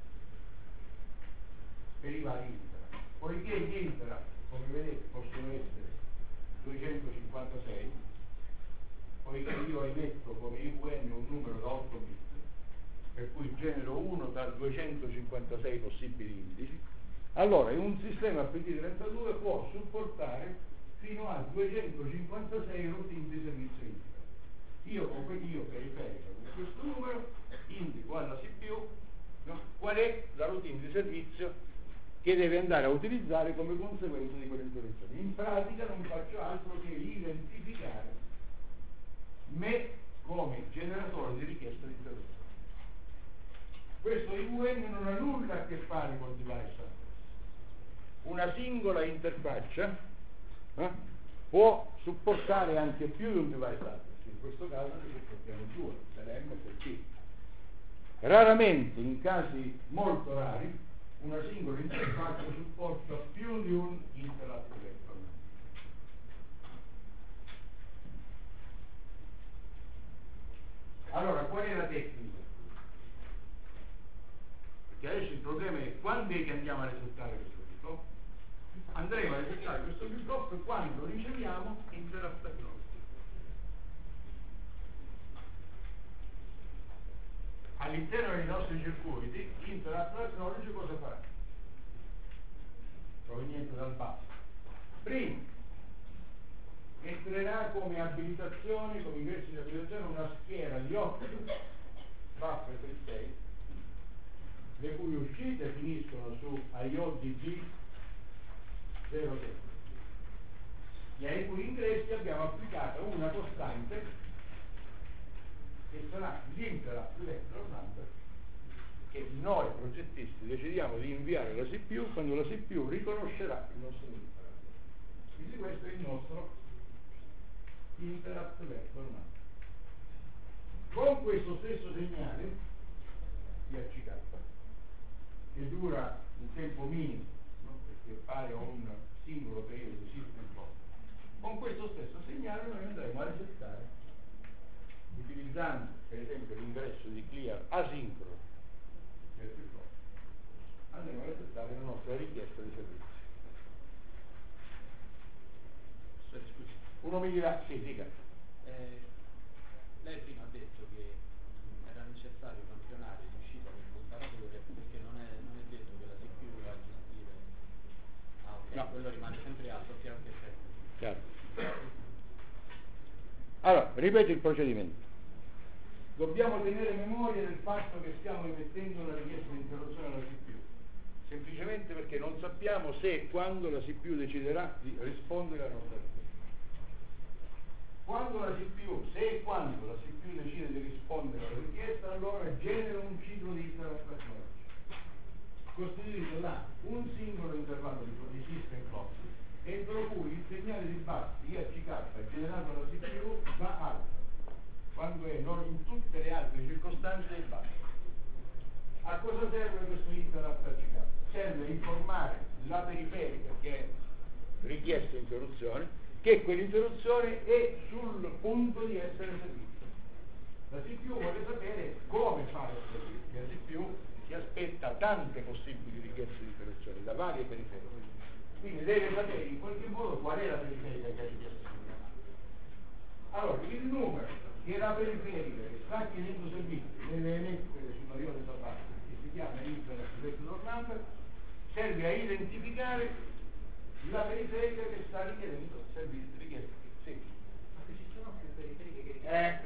per i vari interrupt. Poiché gli interrupt, come vedete, possono essere duecentocinquantasei, poiché io emetto come I V N un numero da otto bit, per cui genero uno tra duecentocinquantasei possibili indici, allora in un sistema P D trentadue può supportare fino a duecentocinquantasei routine di servizio interrupt. Io, come io periferico con questo numero, indico alla C P U, no, qual è la routine di servizio che deve andare a utilizzare come conseguenza di quell'interruzione. In pratica non faccio altro che identificare me come generatore di richiesta di interruzione. Questo I V N non ha nulla a che fare col device address. Una singola interfaccia eh, può supportare anche più di un device address. In questo caso ne supportiamo due, per M e per P. Raramente, in casi molto rari, una singola interfaccia supporta più di un interrupt vector. Allora, qual è la tecnica? Perché adesso il problema è quando è che andiamo a resettare questo flip-flop? Andremo a resettare questo flip-flop quando riceviamo interrupt acknowledge. All'interno dei nostri circuiti, interrupt acknowledge cosa farà? Proveniente dal bus. Prima, entrerà come abilitazione, come ingresso di abilitazione, una schiera di otto buffer preset, le cui uscite finiscono su I O D B zero sette e ai cui ingressi abbiamo applicato una costante che sarà l'interrupt vector number che noi progettisti decidiamo di inviare alla C P U quando la C P U riconoscerà il nostro interrupt. Quindi questo è il nostro interrupt vector number. Con questo stesso segnale I R C K che dura un tempo minimo, no? Perché pare a un singolo periodo di system clock, con questo stesso segnale noi andremo a resettare utilizzando per esempio l'ingresso di clear asincrono del flip-flop, andremo a resettare la nostra richiesta di servizio. Scusi, Uno mi dirà, sì, dica. eh, lei prima ha detto che mh, era necessario campionare l'uscita del comparatore perché non è, non è detto che la C P U va a gestire. Ah ok, No. quello rimane sempre alto, ok, ok, ok. Chiaro. Allora, ripeto il procedimento. Dobbiamo tenere memoria del fatto che stiamo emettendo una richiesta di interruzione alla C P U, semplicemente perché non sappiamo se e quando la C P U deciderà di rispondere alla nostra richiesta. Quando la C P U, se e quando la C P U decide di rispondere alla richiesta, allora genera un ciclo di interattrazione costituito da un singolo intervallo di, di system clock entro cui il segnale di bus I A C K generato dalla C P U va alto, quando è non in tutte le altre circostanze è basso. A cosa serve questo interrupt A C K? Serve a informare la periferica che è richiesta interruzione che quell'interruzione è sul punto di essere servita. La C P U vuole sapere come fare il servizio, la C P U si aspetta tante possibili richieste di interruzione da varie periferiche, quindi deve sapere in qualche modo qual è la periferica che ha richiesto il servizio. Allora, il numero che la periferica che sta chiedendo servizio deve emettere sulla riva della base, che si chiama Internet Vector Number, serve a identificare la periferica che sta richiedendo servizio. Richiesta. Sì. Ma se ci sono più periferiche che richiedono? Eh,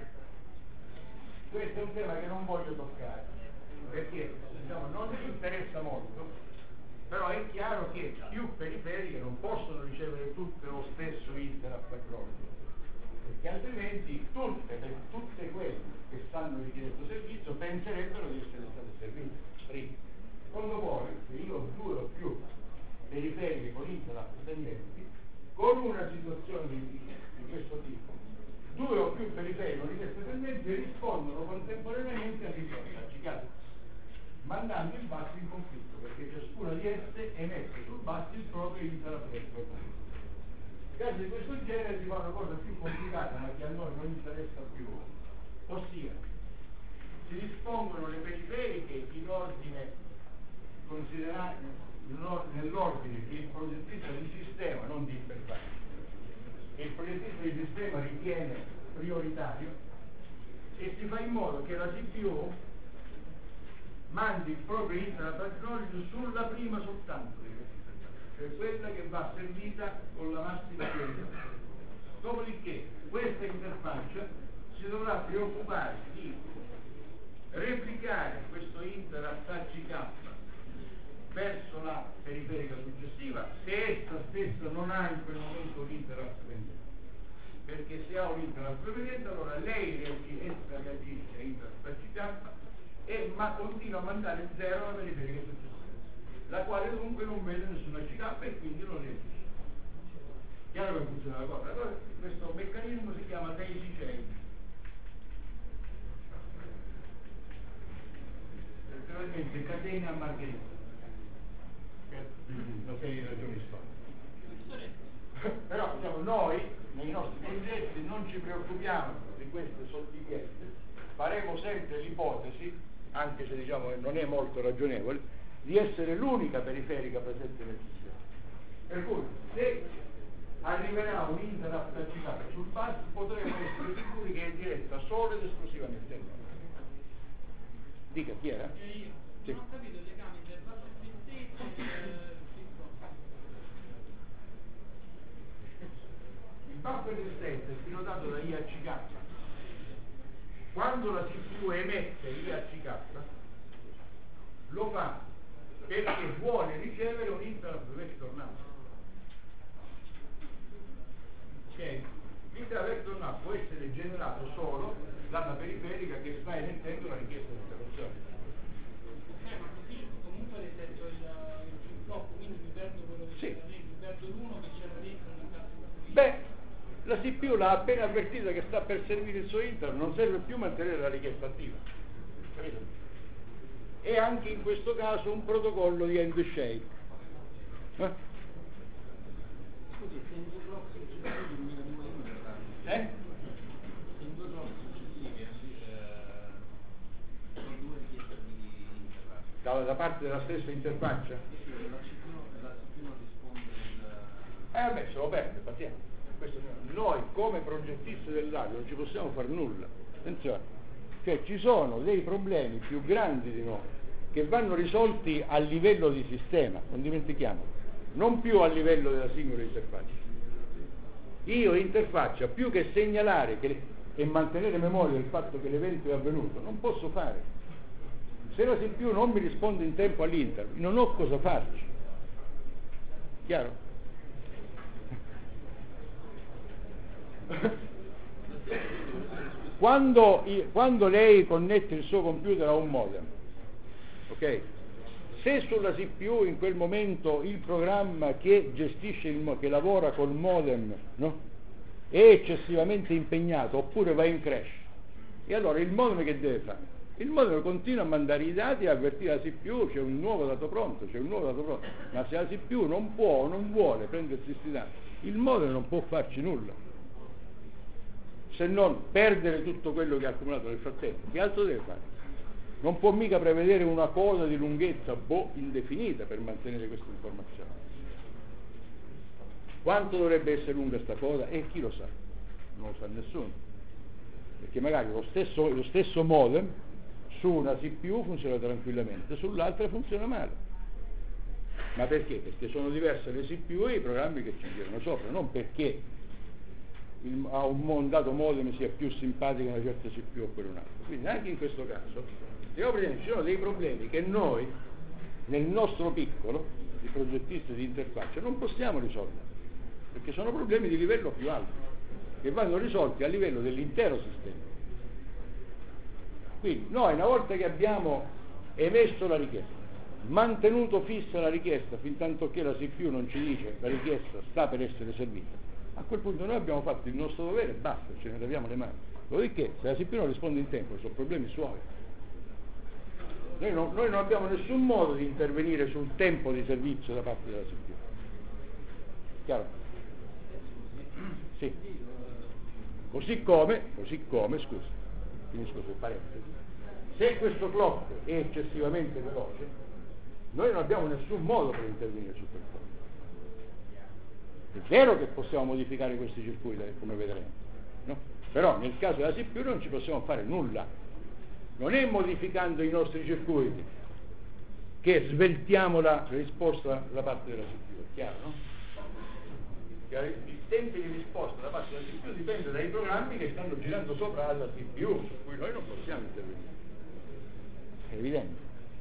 questo è un tema che non voglio toccare, perché diciamo, non mi interessa molto, però è chiaro che più periferiche non possono ricevere tutte lo stesso interrupt acknowledgement, perché altrimenti tutte, tutte quelle che stanno richiedendo servizio penserebbero di essere state servite. Primo. Secondo poi, se io ho due o più periferiche con interrupt pendenti, con una situazione di, di questo tipo, due o più periferiche con richieste pendenti rispondono contemporaneamente a richiesta A C K, mandando il bus in conflitto, perché ciascuna di esse emette sul bus il proprio interrupt pendente. In caso di questo genere si fa una cosa più complicata, ma che a noi non interessa più, ossia si dispongono le periferiche in ordine considerato nell'ordine che il progettista di sistema, non di interfaccia, il progettista di sistema ritiene prioritario, e si fa in modo che la C P U mandi il proprio interrupt acknowledgement sulla prima soltanto di questi interfacce, cioè quella che va servita con la massima priorità. Dopodiché questa interfaccia si dovrà preoccupare di replicare questo interrupt A C K verso la periferica successiva se essa stessa non ha in quel momento un interrupt pendente, perché se ha un interrupt pendente allora lei reagisce, essa reagisce a interrupt A C K e ma continua a mandare zero alla periferica successiva, la quale dunque non vede nessun A C K e quindi non reagisce. Chiaro come funziona la cosa? Allora, questo meccanismo si chiama daisy chain, letteralmente catena a margherita, per una serie di ragioni storiche. Però diciamo, noi nei nostri progetti non ci preoccupiamo di queste sottigliezze, faremo sempre l'ipotesi, anche se diciamo non è molto ragionevole, di essere l'unica periferica presente nel sistema. Per cui se arriverà un interrupt A C K sul bus potremo essere sicuri che è diretta solo ed esclusivamente a noi. Dica chi era? Eh, io Sì. non ho capito il legame tra il basso pentese e il Il buffer esistente è pilotato da I A C K. Quando la C P U emette I A C K lo fa perché vuole ricevere un interrupt vector number. Ok? L'interrupt vector number può essere generato solo dalla periferica che sta emettendo la richiesta di interruzione. Eh, ma così comunque risetto il, il blocco, quindi mi perdo quello che Sì. c'era dentro, mi perdo l'uno che c'era dentro nel caso di cui- Beh, la C P U l'ha appena avvertita che sta per servire il suo interrupt, non serve più mantenere la richiesta attiva. Capito? E anche in questo caso un protocollo di handshake. Eh? Scusi, se in due blocchi successivi il meno due interrupt, Eh? se in due blocchi successivi eh, sono due richieste di interrupt, Da, da parte della stessa interfaccia? sì, la C P U, la C P U non risponde il... Eh vabbè, se lo perde, pazienza. Questo, noi come progettisti dell'aria non ci possiamo fare nulla. Attenzione, cioè ci sono dei problemi più grandi di noi che vanno risolti a livello di sistema, non dimentichiamolo, non più a livello della singola interfaccia. Io interfaccia, più che segnalare che, e mantenere memoria del fatto che l'evento è avvenuto, non posso fare. Se la C P U non mi risponde in tempo all'interno, non ho cosa farci. Chiaro? Quando, quando lei connette il suo computer a un modem, ok? Se sulla C P U in quel momento il programma che gestisce il mo- che lavora col modem, no? È eccessivamente impegnato oppure va in crash, e allora il modem che deve fare? Il modem continua a mandare i dati e a avvertire la C P U, c'è un nuovo dato pronto, c'è un nuovo dato pronto, ma se la C P U non può o non vuole prendersi questi dati, il modem non può farci nulla, se non perdere tutto quello che ha accumulato nel frattempo. Che altro deve fare? Non può mica prevedere una coda di lunghezza boh, indefinita per mantenere questa informazione. Quanto dovrebbe essere lunga sta coda? E chi lo sa? Non lo sa nessuno, perché magari lo stesso, lo stesso modem su una C P U funziona tranquillamente, sull'altra funziona male. Ma perché? Perché sono diverse le C P U e i programmi che ci girano sopra, non perché il, a un, un dato modem sia più simpatica una certa C P U o per un'altra. Quindi anche in questo caso stiamo vedendo ci sono dei problemi che noi nel nostro piccolo di progettisti di interfaccia non possiamo risolvere, perché sono problemi di livello più alto che vanno risolti a livello dell'intero sistema. Quindi noi, una volta che abbiamo emesso la richiesta, mantenuto fissa la richiesta fin tanto che la C P U non ci dice la richiesta sta per essere servita, a quel punto noi abbiamo fatto il nostro dovere e basta, ce ne laviamo le mani. Dopodiché se la C P U non risponde in tempo sono problemi suoi. Noi non, noi non abbiamo nessun modo di intervenire sul tempo di servizio da parte della C P U. Chiaro? Sì. Così come, così come, scusa, finisco per parentesi, se questo clock è eccessivamente veloce, noi non abbiamo nessun modo per intervenire su quel clock. È vero che possiamo modificare questi circuiti, come vedremo, no? Però nel caso della C P U non ci possiamo fare nulla. Non è modificando i nostri circuiti che sveltiamo la risposta da parte della C P U, è chiaro, no? Il tempo di risposta da parte della C P U dipende dai programmi che stanno girando sopra alla C P U, su cui noi non possiamo intervenire. È evidente.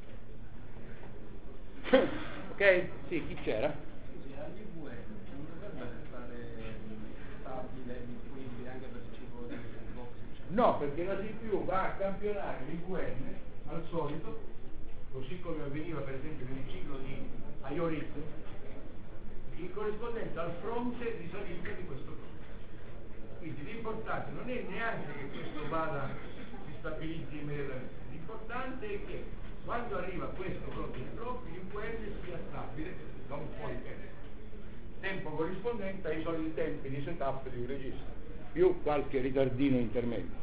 Ok? Sì, chi c'era? Scusi, agli V N non dovrebbe fare stabile quindi anche per il ciclo di box? No, perché la C P U va a campionare l'I V N al solito, così come avveniva per esempio nel ciclo di I O R I T, in corrispondenza al fronte di salita di questo clock. Quindi l'importante non è neanche che questo vada, si stabilizzi immediatamente, l'importante è che quando arriva questo clock di clock l'I V N sia stabile da un po' di tempo, tempo corrispondente ai soliti tempi di setup di un registro, più qualche ritardino intermedio.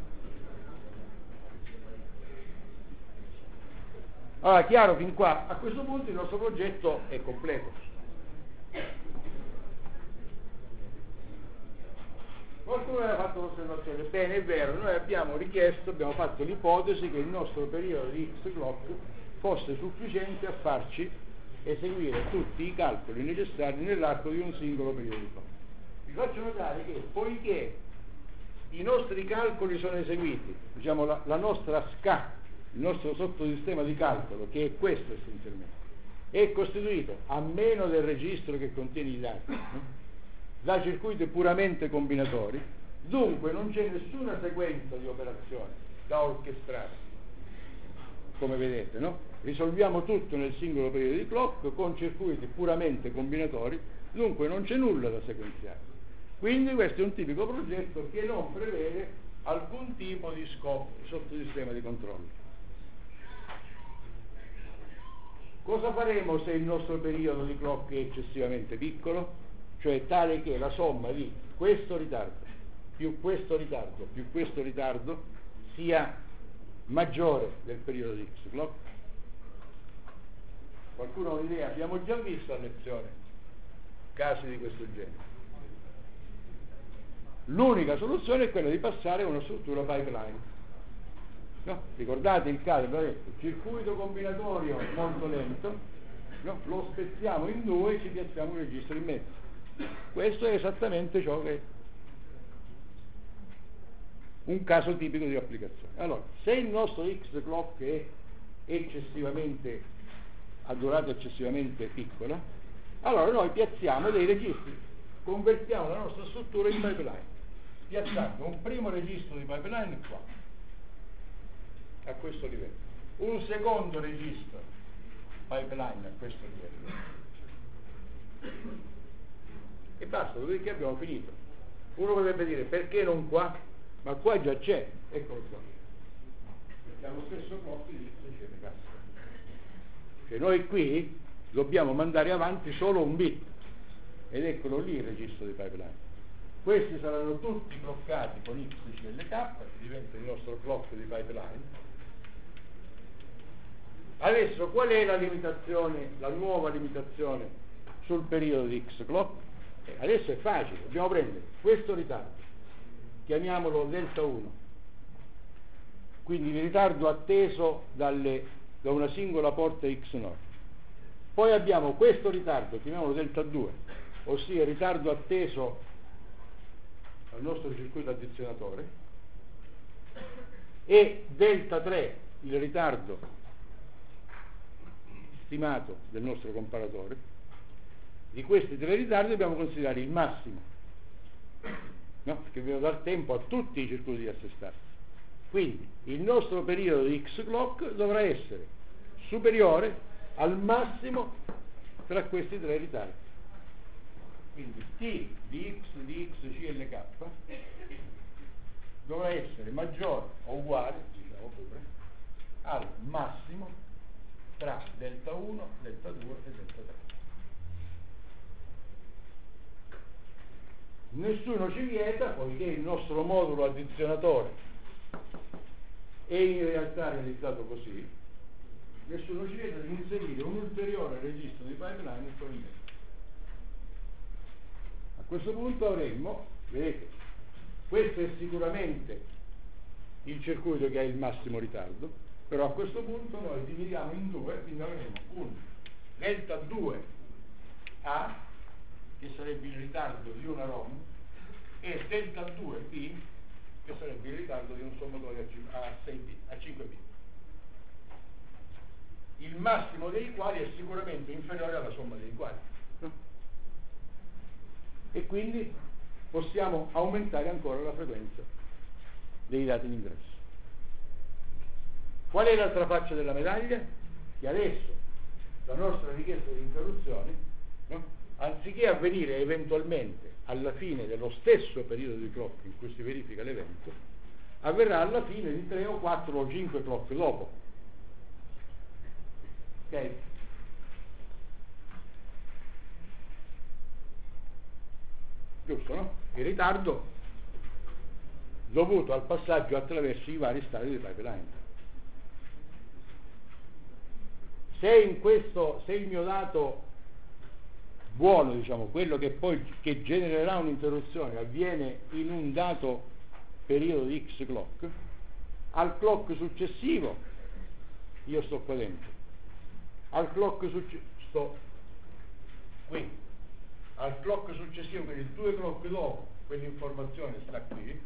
Allora, chiaro fin qua, a questo punto il nostro progetto è completo. Qualcuno aveva fatto l'osservazione, bene, è vero, noi abbiamo richiesto, abbiamo fatto l'ipotesi che il nostro periodo di X clock fosse sufficiente a farci eseguire tutti i calcoli necessari nell'arco di un singolo periodo di clock. Vi faccio notare che poiché i nostri calcoli sono eseguiti, diciamo la, la nostra S C A, il nostro sottosistema di calcolo, che è questo essenzialmente, è costituito, a meno del registro che contiene i dati, no? da circuiti puramente combinatori, dunque non c'è nessuna sequenza di operazioni da orchestrare, come vedete, no? Risolviamo tutto nel singolo periodo di clock con circuiti puramente combinatori, dunque non c'è nulla da sequenziare. Quindi questo è un tipico progetto che non prevede alcun tipo di scopo, sottosistema di controllo. Cosa faremo se il nostro periodo di clock è eccessivamente piccolo? Cioè tale che la somma di questo ritardo più questo ritardo più questo ritardo sia maggiore del periodo di X clock? Qualcuno ha un'idea? Abbiamo già visto a lezione casi di questo genere. L'unica soluzione è quella di passare a una struttura pipeline. No? Ricordate il caso, il circuito combinatorio molto lento, no? Lo spezziamo in due e ci piazziamo un registro in mezzo. Questo è esattamente ciò che è un caso tipico di applicazione. Allora, se il nostro X clock è eccessivamente a durata eccessivamente piccola, allora noi piazziamo dei registri, convertiamo la nostra struttura in pipeline, piazzando un primo registro di pipeline qua, a questo livello, un secondo registro pipeline a questo livello, e basta, dopodiché abbiamo finito. Uno potrebbe dire, perché non qua? Ma qua già c'è, eccolo qua, perché ha lo stesso clock di X C M K. Cioè noi qui dobbiamo mandare avanti solo un bit, ed eccolo lì il registro di pipeline. Questi saranno tutti bloccati con X C L K, che diventa il nostro clock di pipeline. Adesso qual è la limitazione, la nuova limitazione sul periodo di X clock? Eh, adesso è facile, dobbiamo prendere questo ritardo, chiamiamolo delta uno, quindi il ritardo atteso dalle, da una singola porta X nord. Poi abbiamo questo ritardo, chiamiamolo delta due, ossia il ritardo atteso al nostro circuito addizionatore, e delta tre, il ritardo stimato del nostro comparatore. Di questi tre ritardi dobbiamo considerare il massimo, no? Perché dobbiamo dar tempo a tutti i circuiti di assestarsi. Quindi il nostro periodo di X clock dovrà essere superiore al massimo tra questi tre ritardi. Quindi T di X di X C L K dovrà essere maggiore o uguale, diciamo pure, al massimo tra delta uno, delta due e delta tre. Nessuno ci vieta, poiché il nostro modulo addizionatore è in realtà realizzato così, nessuno ci vieta di inserire un ulteriore registro di pipeline con il mezzo. A questo punto avremmo, vedete, questo è sicuramente il circuito che ha il massimo ritardo, però a questo punto noi dividiamo in due, quindi avremo un delta due A, che sarebbe il ritardo di una ROM, e delta due B, che sarebbe il ritardo di un sommatore a sei bit, a cinque bit, il massimo dei quali è sicuramente inferiore alla somma dei quali, no? E quindi possiamo aumentare ancora la frequenza dei dati in ingresso. Qual è l'altra faccia della medaglia? Che adesso la nostra richiesta di interruzione, no? Anziché avvenire eventualmente alla fine dello stesso periodo di clock in cui si verifica l'evento, avverrà alla fine di tre o quattro o cinque clock dopo. Ok? Giusto, no? Il ritardo dovuto al passaggio attraverso i vari stadi di pipeline. Se in questo, se il mio dato buono, diciamo, quello che poi che genererà un'interruzione avviene in un dato periodo di X clock, al clock successivo io sto qua dentro, al clock successivo sto qui, al clock successivo, quindi due clock dopo quell'informazione sta qui,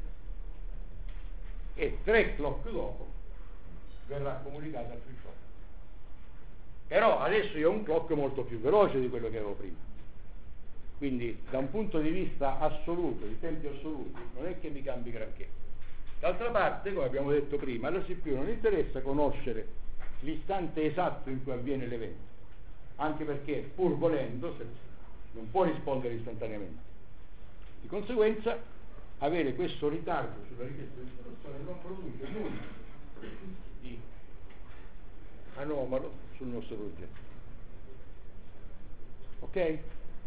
e tre clock dopo verrà comunicata al free flow. Però adesso io ho un clock molto più veloce di quello che avevo prima, quindi da un punto di vista assoluto, di tempi assoluti, non è che mi cambi granché. D'altra parte, come abbiamo detto prima, alla C P U non interessa conoscere l'istante esatto in cui avviene l'evento, anche perché pur volendo non può rispondere istantaneamente. Di conseguenza avere questo ritardo sulla richiesta di interruzione non produce nulla di anomalo sul nostro progetto. Ok?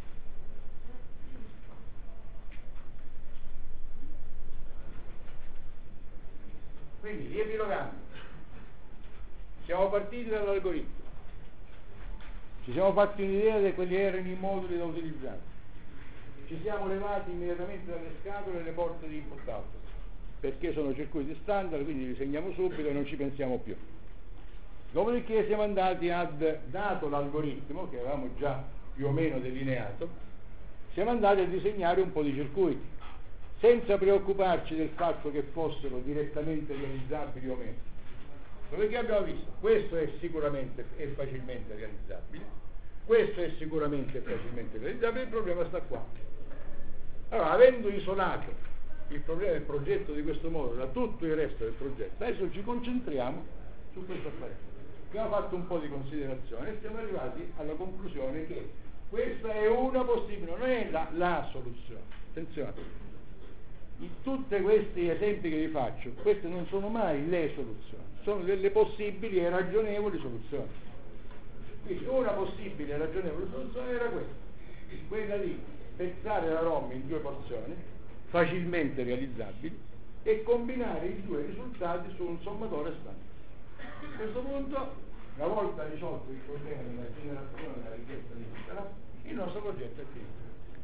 Quindi, riepilogando, siamo partiti dall'algoritmo, ci siamo fatti un'idea di quali erano i moduli da utilizzare, ci siamo levati immediatamente dalle scatole e le porte di input output, perché sono circuiti standard, quindi li segniamo subito e non ci pensiamo più. Dopodiché siamo andati ad, dato l'algoritmo che avevamo già più o meno delineato, siamo andati a disegnare un po' di circuiti, senza preoccuparci del fatto che fossero direttamente realizzabili o meno. Dopodiché abbiamo visto, questo è sicuramente e facilmente realizzabile, questo è sicuramente e facilmente realizzabile, il problema sta qua. Allora, avendo isolato il problema del progetto di questo modo da tutto il resto del progetto, adesso ci concentriamo su questo affare. Abbiamo fatto un po' di considerazione e siamo arrivati alla conclusione che questa è una possibile, non è la, la soluzione. Attenzione, in tutti questi esempi che vi faccio, queste non sono mai le soluzioni, sono delle possibili e ragionevoli soluzioni. Quindi una possibile e ragionevole soluzione era questa, quella di pensare la ROM in due porzioni, facilmente realizzabili, e combinare i due risultati su un sommatore standard. A questo punto, una volta risolto il problema della generazione della richiesta di interrupt, il nostro progetto è finito.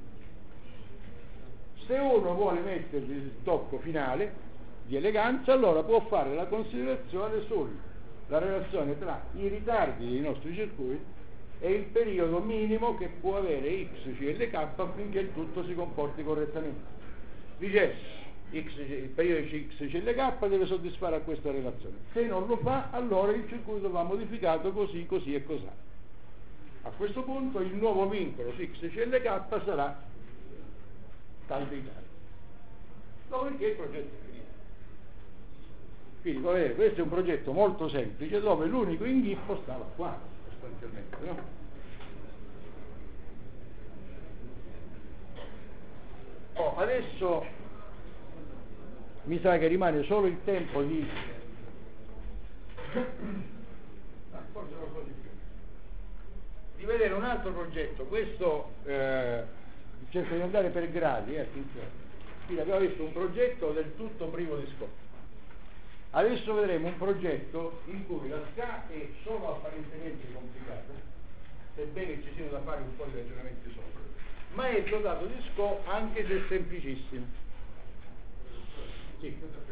Se uno vuole mettergli il tocco finale di eleganza, allora può fare la considerazione sulla relazione tra i ritardi dei nostri circuiti e il periodo minimo che può avere X C L K affinché il tutto si comporti correttamente. Dice X, il periodo X C L K deve soddisfare a questa relazione. Se non lo fa, allora il circuito va modificato così, così e così. A questo punto il nuovo vincolo su X C L K sarà tal dei tali. Dopodiché il progetto è finito. Quindi vedete, questo è un progetto molto semplice dove l'unico inghippo stava qua, sostanzialmente, no? Oh, adesso mi sa che rimane solo il tempo di ah, forse un po' di più di vedere un altro progetto. Questo eh, cerco di andare per gradi, eh, quindi abbiamo visto un progetto del tutto privo di scopo. Adesso vedremo un progetto in cui la S C A è solo apparentemente complicata, sebbene ci siano da fare un po' di ragionamenti sopra, ma è dotato di scopo anche se semplicissimo. Sì.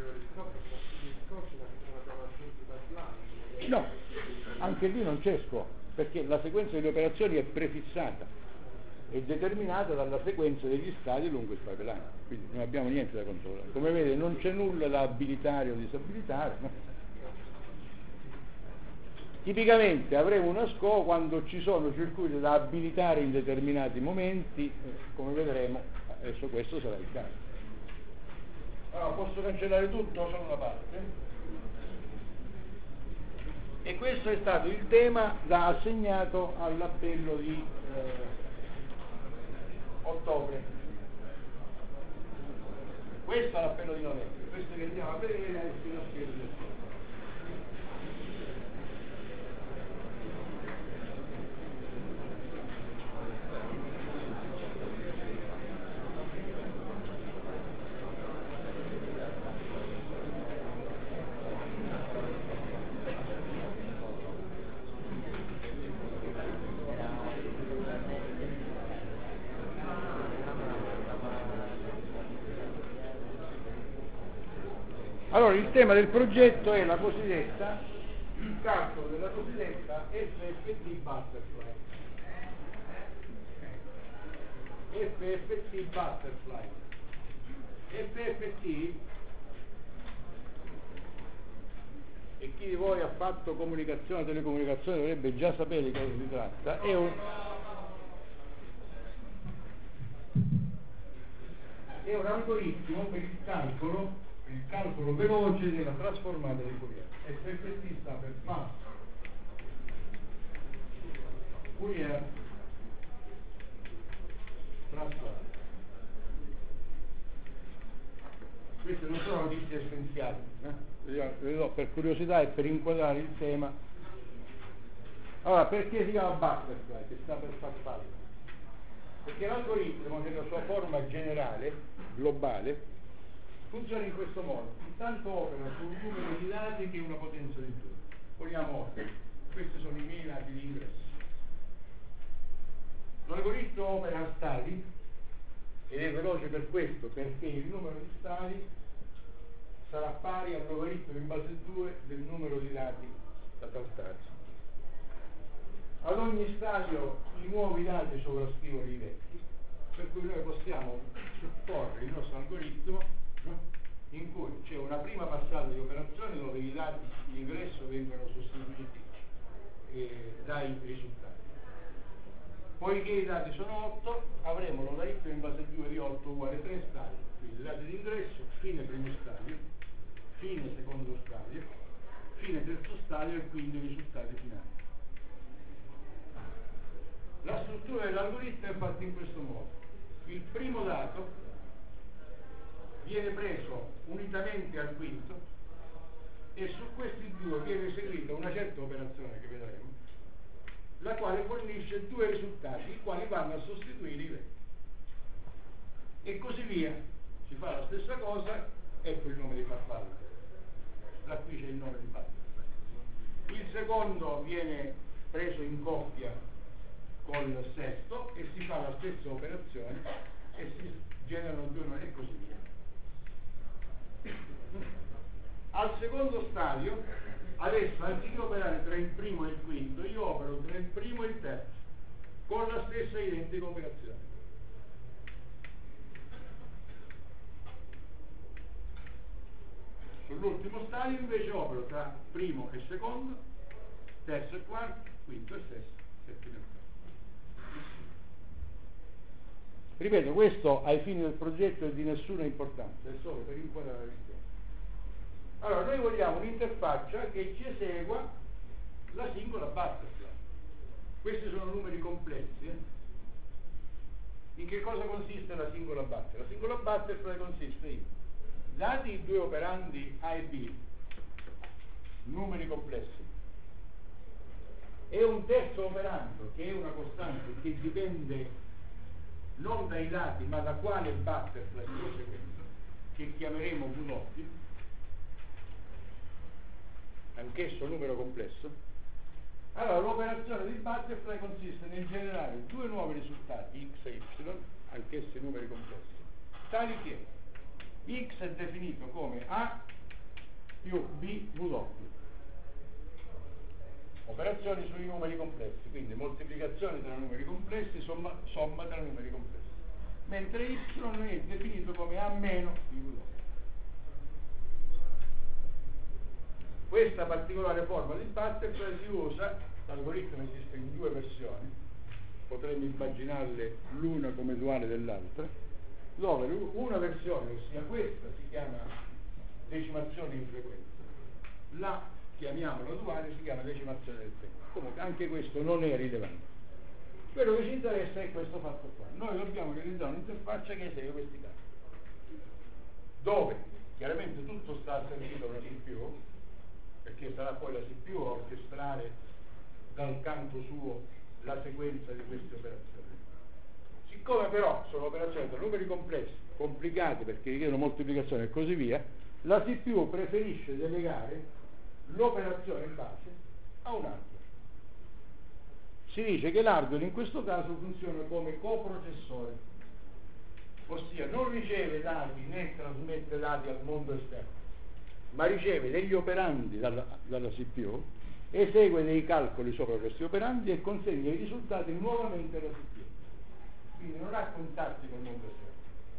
No, anche lì non c'è scopo, perché la sequenza delle operazioni è prefissata, è determinata dalla sequenza degli stadi lungo il pipeline, quindi non abbiamo niente da controllare. Come vede non c'è nulla da abilitare o disabilitare, no? Tipicamente avremo una S C O quando ci sono circuiti da abilitare in determinati momenti, come vedremo, adesso questo sarà il caso. Allora, posso cancellare tutto o solo una parte? E questo è stato il tema da assegnato all'appello di eh, ottobre. Questo è l'appello di novembre, questo che andiamo a vedere è il filo scherzo di ottobre. Allora, il tema del progetto è la cosiddetta, il calcolo della cosiddetta F F T Butterfly. F F T Butterfly. F F T, e chi di voi ha fatto comunicazione o telecomunicazione dovrebbe già sapere di cosa si tratta, è un, è un algoritmo per il calcolo il calcolo veloce della trasformata di Fourier. F F T sta per Fast Fourier Transform. Queste non sono notizie essenziali, eh? Le do per curiosità e per inquadrare il tema. Allora, perché si chiama Butterfly, che sta per Fast Fourier? Perché l'algoritmo, nella sua forma generale, globale, funziona in questo modo: intanto opera su un numero di dati che è una potenza di due. Poniamo otto, questi sono i miei dati di ingresso. L'algoritmo opera a stadi ed è veloce per questo, perché il numero di stadi sarà pari al logaritmo in base due del numero di dati da trattare. Ad ogni stadio i nuovi dati sovrascrivono i vecchi, per cui noi possiamo supporre il nostro algoritmo, no? In cui c'è una prima passata di operazione dove i dati di ingresso vengono sostituiti eh, dai risultati. Poiché i dati sono otto, avremo logaritmo in base due di otto uguale tre stadi, quindi dati di ingresso, fine primo stadio, fine secondo stadio, fine terzo stadio e quindi i risultati finali. La struttura dell'algoritmo è fatta in questo modo: il primo dato viene preso unitamente al quinto e su questi due viene eseguita una certa operazione che vedremo, la quale fornisce due risultati, i quali vanno a sostituire i vecchi. E così via. Si fa la stessa cosa, ecco il nome di farfalla. Da qui c'è il nome di farfalla. Il secondo viene preso in coppia col sesto e si fa la stessa operazione e si generano due numeri e così via. Al secondo stadio, adesso anziché operare tra il primo e il quinto, io opero tra il primo e il terzo con la stessa identica operazione. Sull'ultimo stadio invece opero tra primo e secondo, terzo e quarto, quinto e sesto, settimo e ottavo. Ripeto, questo ai fini del progetto è di nessuna importanza, è solo per inquadrare il tema. Allora, noi vogliamo un'interfaccia che ci esegua la singola butterfly. Questi sono numeri complessi. Eh? In che cosa consiste la singola butterfly? La singola butterfly consiste in, dati i due operandi A e B, numeri complessi, e un terzo operando che è una costante che dipende non dai dati ma da quale butterfly sto seguendo, che chiameremo W, anch'esso numero complesso. Allora l'operazione di butterfly consiste nel generare due nuovi risultati x e y, anch'essi numeri complessi, tali che x è definito come A più B W, operazioni sui numeri complessi, quindi moltiplicazioni tra numeri complessi, somma, somma tra numeri complessi, mentre y è definito come A meno B W. Questa particolare forma di butterfly si usa, l'algoritmo esiste in due versioni, potremmo immaginarle l'una come uguale dell'altra, dove una versione, ossia questa, si chiama decimazione in frequenza, la chiamiamola duale, si chiama decimazione del tempo. Comunque anche questo non è rilevante. Quello che ci interessa è questo fatto qua. Noi dobbiamo realizzare un'interfaccia che esegue questi casi, dove chiaramente tutto sta al servizio della C P U, perché sarà poi la C P U a orchestrare dal canto suo la sequenza di queste operazioni. Siccome però sono operazioni tra numeri complessi, complicati perché richiedono moltiplicazione e così via, la C P U preferisce delegare l'operazione base a un hardware. Si dice che l'hardware in questo caso funziona come coprocessore, ossia non riceve dati né trasmette dati al mondo esterno, ma riceve degli operandi dalla, dalla C P U, esegue dei calcoli sopra questi operandi e consegna i risultati nuovamente alla C P U. Quindi non ha contatti con il mondo esterno.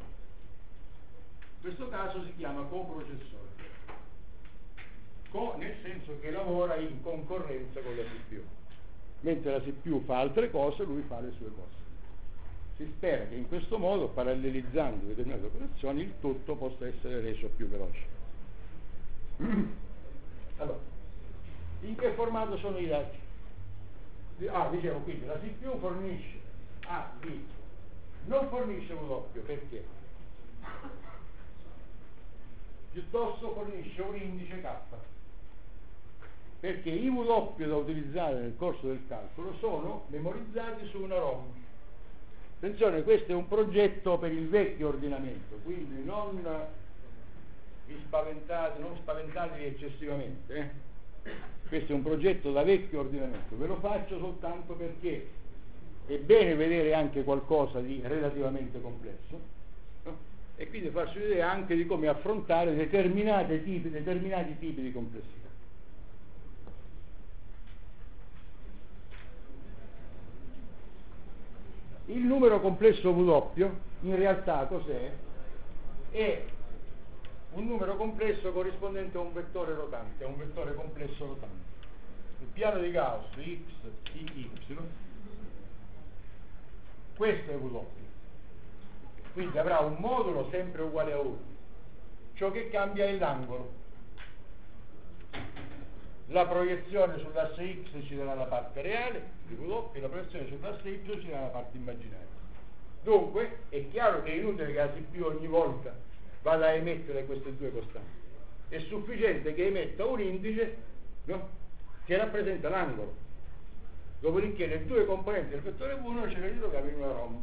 In questo caso si chiama coprocessore, Co, nel senso che lavora in concorrenza con la C P U. Mentre la C P U fa altre cose, lui fa le sue cose. Si spera che in questo modo, parallelizzando determinate operazioni, il tutto possa essere reso più veloce. Allora, in che formato sono i dati? Ah, dicevo quindi, la C P U fornisce A, B, non fornisce W, perché? Piuttosto fornisce un indice K, perché i W da utilizzare nel corso del calcolo sono memorizzati su una ROM. Attenzione, questo è un progetto per il vecchio ordinamento, quindi non vi spaventate, non spaventatevi eccessivamente. Eh? Questo è un progetto da vecchio ordinamento, ve lo faccio soltanto perché è bene vedere anche qualcosa di relativamente complesso, no? E quindi farsi un'idea anche di come affrontare determinati tipi, determinati tipi di complessità. Il numero complesso W in realtà cos'è? È un numero complesso corrispondente a un vettore rotante, a un vettore complesso rotante. Il piano di Gauss x, y, questo è W. Quindi avrà un modulo sempre uguale a uno. Ciò che cambia è l'angolo. La proiezione sull'asse x ci darà la parte reale di W e la proiezione sull'asse y ci darà la parte immaginaria. Dunque è chiaro che è inutile che la C P U ogni volta vada a emettere queste due costanti. È sufficiente che emetta un indice, no? Che rappresenta l'angolo. Dopodiché le due componenti del vettore V noi ce le ritroviamo in una ROM.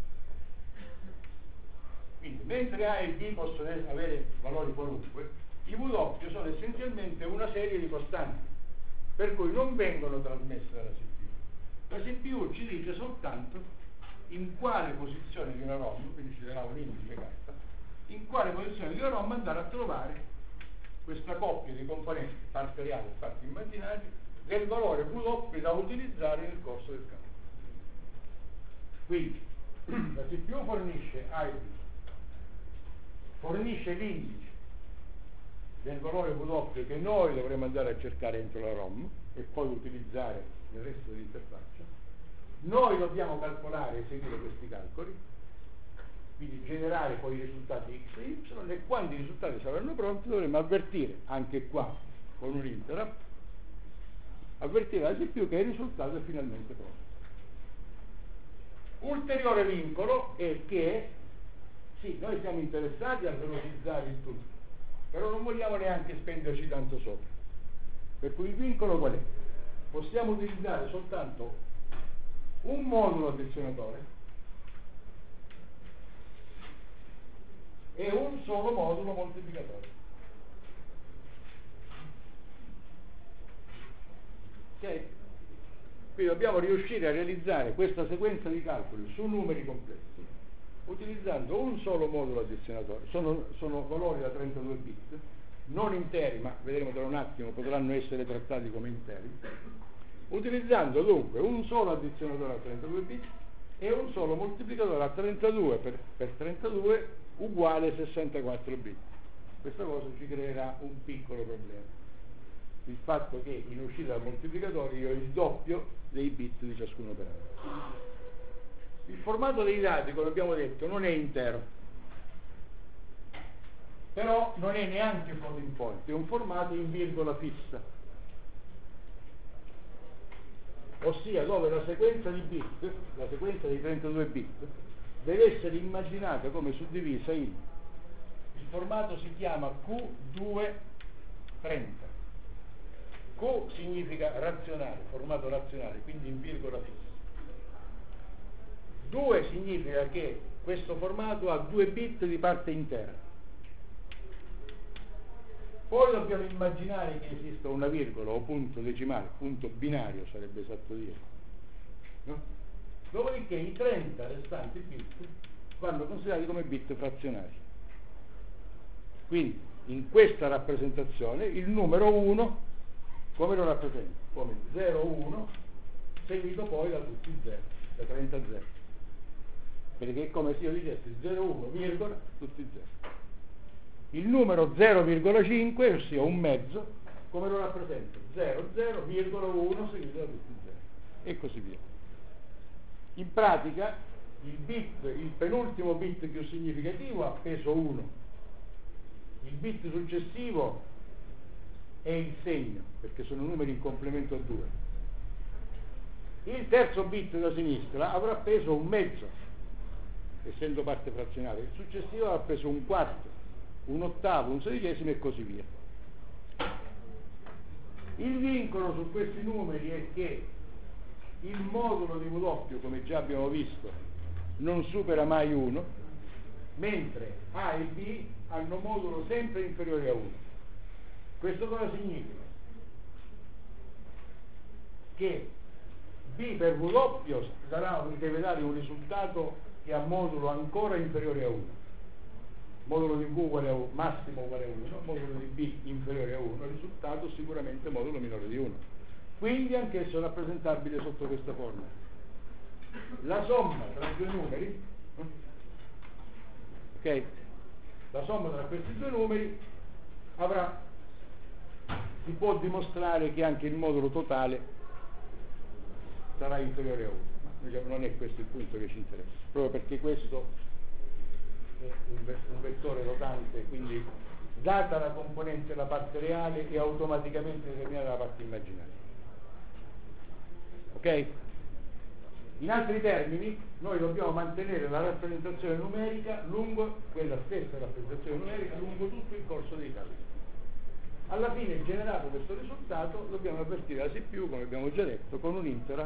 Quindi mentre A e B possono avere valori qualunque, i W sono essenzialmente una serie di costanti, per cui non vengono trasmesse dalla C P U. La C P U ci dice soltanto in quale posizione di una ROM, quindi ci darà un indice carta, in quale posizione di una ROM andare a trovare questa coppia di componenti, parte reale e parte immaginaria, del valore W da utilizzare nel corso del calcolo. Quindi la C P U fornisce A e B, fornisce l'indice del valore W che noi dovremo andare a cercare dentro la ROM e poi utilizzare nel resto dell'interfaccia. Noi dobbiamo calcolare, eseguire questi calcoli, quindi generare poi i risultati x e y, e quando i risultati saranno pronti dovremo avvertire, anche qua con un interrupt, avvertire la C P U che il risultato è finalmente pronto. Ulteriore vincolo è che sì, noi siamo interessati a velocizzare il tutto, però non vogliamo neanche spenderci tanto sopra. Per cui il vincolo qual è? Possiamo utilizzare soltanto un modulo addizionatore e un solo modulo moltiplicatore. Ok? Quindi dobbiamo riuscire a realizzare questa sequenza di calcoli su numeri complessi utilizzando un solo modulo addizionatore. Sono, sono valori da trentadue bit, non interi, ma vedremo tra un attimo, potranno essere trattati come interi, utilizzando dunque un solo addizionatore a trentadue bit e un solo moltiplicatore a trentadue per, per trentadue uguale sessantaquattro bit. Questa cosa ci creerà un piccolo problema: il fatto che in uscita dal moltiplicatore io ho il doppio dei bit di ciascun operando. Il formato dei dati, come abbiamo detto, non è intero, però non è neanche floating point, è un formato in virgola fissa, ossia dove la sequenza di bit, la sequenza di trentadue bit, deve essere immaginata come suddivisa in, il formato si chiama Q duecentotrenta. Q significa razionale, formato razionale, quindi in virgola fissa. due significa che questo formato ha due bit di parte intera. Poi dobbiamo immaginare che esista una virgola o punto decimale, punto binario sarebbe esatto dire, no? Dopodiché i trenta restanti bit vanno considerati come bit frazionari. Quindi in questa rappresentazione il numero uno come lo rappresento? Come zero uno seguito poi da tutti i zero, da trenta zero. Perché è come se io dicessi zero uno, virgola, tutti zero. Il numero zero virgola cinque, ossia un mezzo, come lo rappresento? zero, zero, virgola uno seguito da tutti zero. E così via. In pratica il bit, il penultimo bit più significativo ha peso uno. Il bit successivo è il segno, perché sono numeri in complemento a due. Il terzo bit da sinistra avrà peso un mezzo, essendo parte frazionale. Il successivo avrà peso un quarto, un ottavo, un sedicesimo e così via. Il vincolo su questi numeri è che il modulo di W, come già abbiamo visto, non supera mai uno, mentre A e B hanno modulo sempre inferiore a uno. Questo cosa significa? Che B per W sarà, deve dare un risultato che ha modulo ancora inferiore a uno. Modulo di V uguale a uno, massimo uguale a uno, modulo di B inferiore a uno, risultato sicuramente modulo minore di uno. Quindi anch'esso rappresentabile sotto questa forma. La somma tra i due numeri, ok? La somma tra questi due numeri avrà, si può dimostrare che anche il modulo totale sarà inferiore a uno. Non è questo il punto che ci interessa, proprio perché questo Un, ve- un vettore rotante, quindi data la componente la parte reale e automaticamente determinata la parte immaginaria. Ok? In altri termini, noi dobbiamo mantenere la rappresentazione numerica lungo quella stessa rappresentazione numerica lungo tutto il corso dei calcoli. Alla fine, generato questo risultato, dobbiamo avvertire la C P U, come abbiamo già detto, con un'intera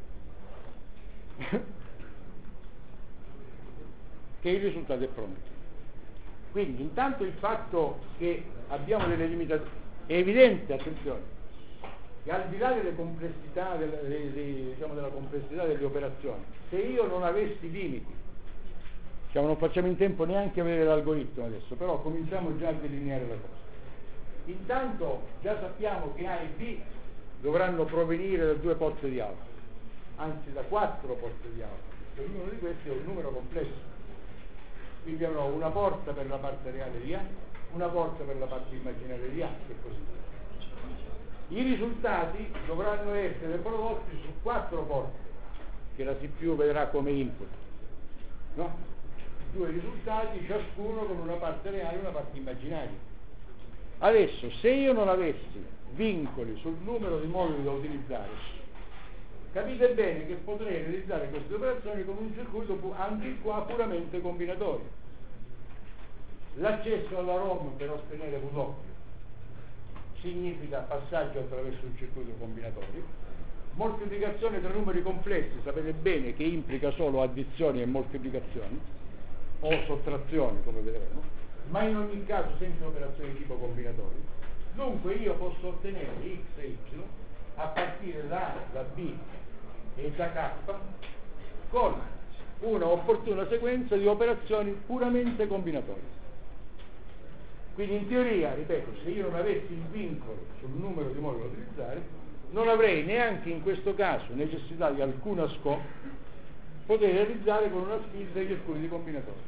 che il risultato è pronto. Quindi intanto il fatto che abbiamo delle limitazioni è evidente, attenzione, che al di là delle complessità delle, delle, delle, diciamo della complessità delle operazioni, se io non avessi limiti, diciamo non facciamo in tempo neanche a vedere l'algoritmo adesso, però cominciamo già a delineare la cosa. Intanto già sappiamo che A e B dovranno provenire da due porte di alfa, anzi da quattro porte di alfa, perché ognuno di questi è un numero complesso. Quindi avrò una porta per la parte reale di A, una porta per la parte immaginaria di A e così via. I risultati dovranno essere prodotti su quattro porte che la C P U vedrà come input, no? Due risultati, ciascuno con una parte reale e una parte immaginaria. Adesso, se io non avessi vincoli sul numero di moduli da utilizzare, capite bene che potrei realizzare queste operazioni con un circuito pu- anche qua puramente combinatorio. L'accesso alla ROM per ottenere W significa passaggio attraverso un circuito combinatorio. Moltiplicazione tra numeri complessi, sapete bene che implica solo addizioni e moltiplicazioni o sottrazioni, come vedremo, ma in ogni caso sempre operazioni di tipo combinatorio. Dunque io posso ottenere X e Y a partire da A, da B e da K con una opportuna sequenza di operazioni puramente combinatorie. Quindi in teoria, ripeto, se io non avessi il vincolo sul numero di moduli da utilizzare, non avrei neanche in questo caso necessità di alcuna S C O, potrei realizzare con una skill dei circuiti combinatori.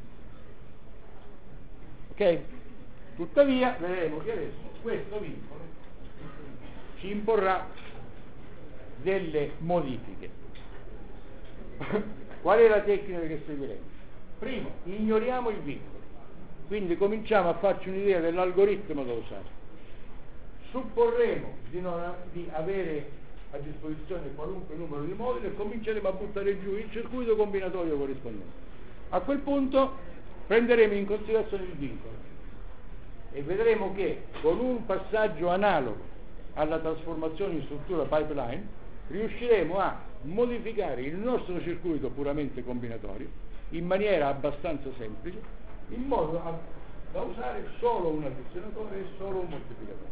Ok? Tuttavia vedremo che adesso questo vincolo ci imporrà delle modifiche. Qual è la tecnica che seguiremo? Primo, ignoriamo il vincolo, quindi cominciamo a farci un'idea dell'algoritmo da usare. Supporremo di, non, di avere a disposizione qualunque numero di moduli e cominceremo a buttare giù il circuito combinatorio corrispondente. A quel punto prenderemo in considerazione il vincolo e vedremo che con un passaggio analogo alla trasformazione in struttura pipeline riusciremo a modificare il nostro circuito puramente combinatorio in maniera abbastanza semplice, in modo a, da usare solo un addizionatore e solo un moltiplicatore.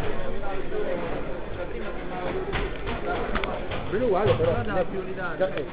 Uguale, però Guarda la priorità.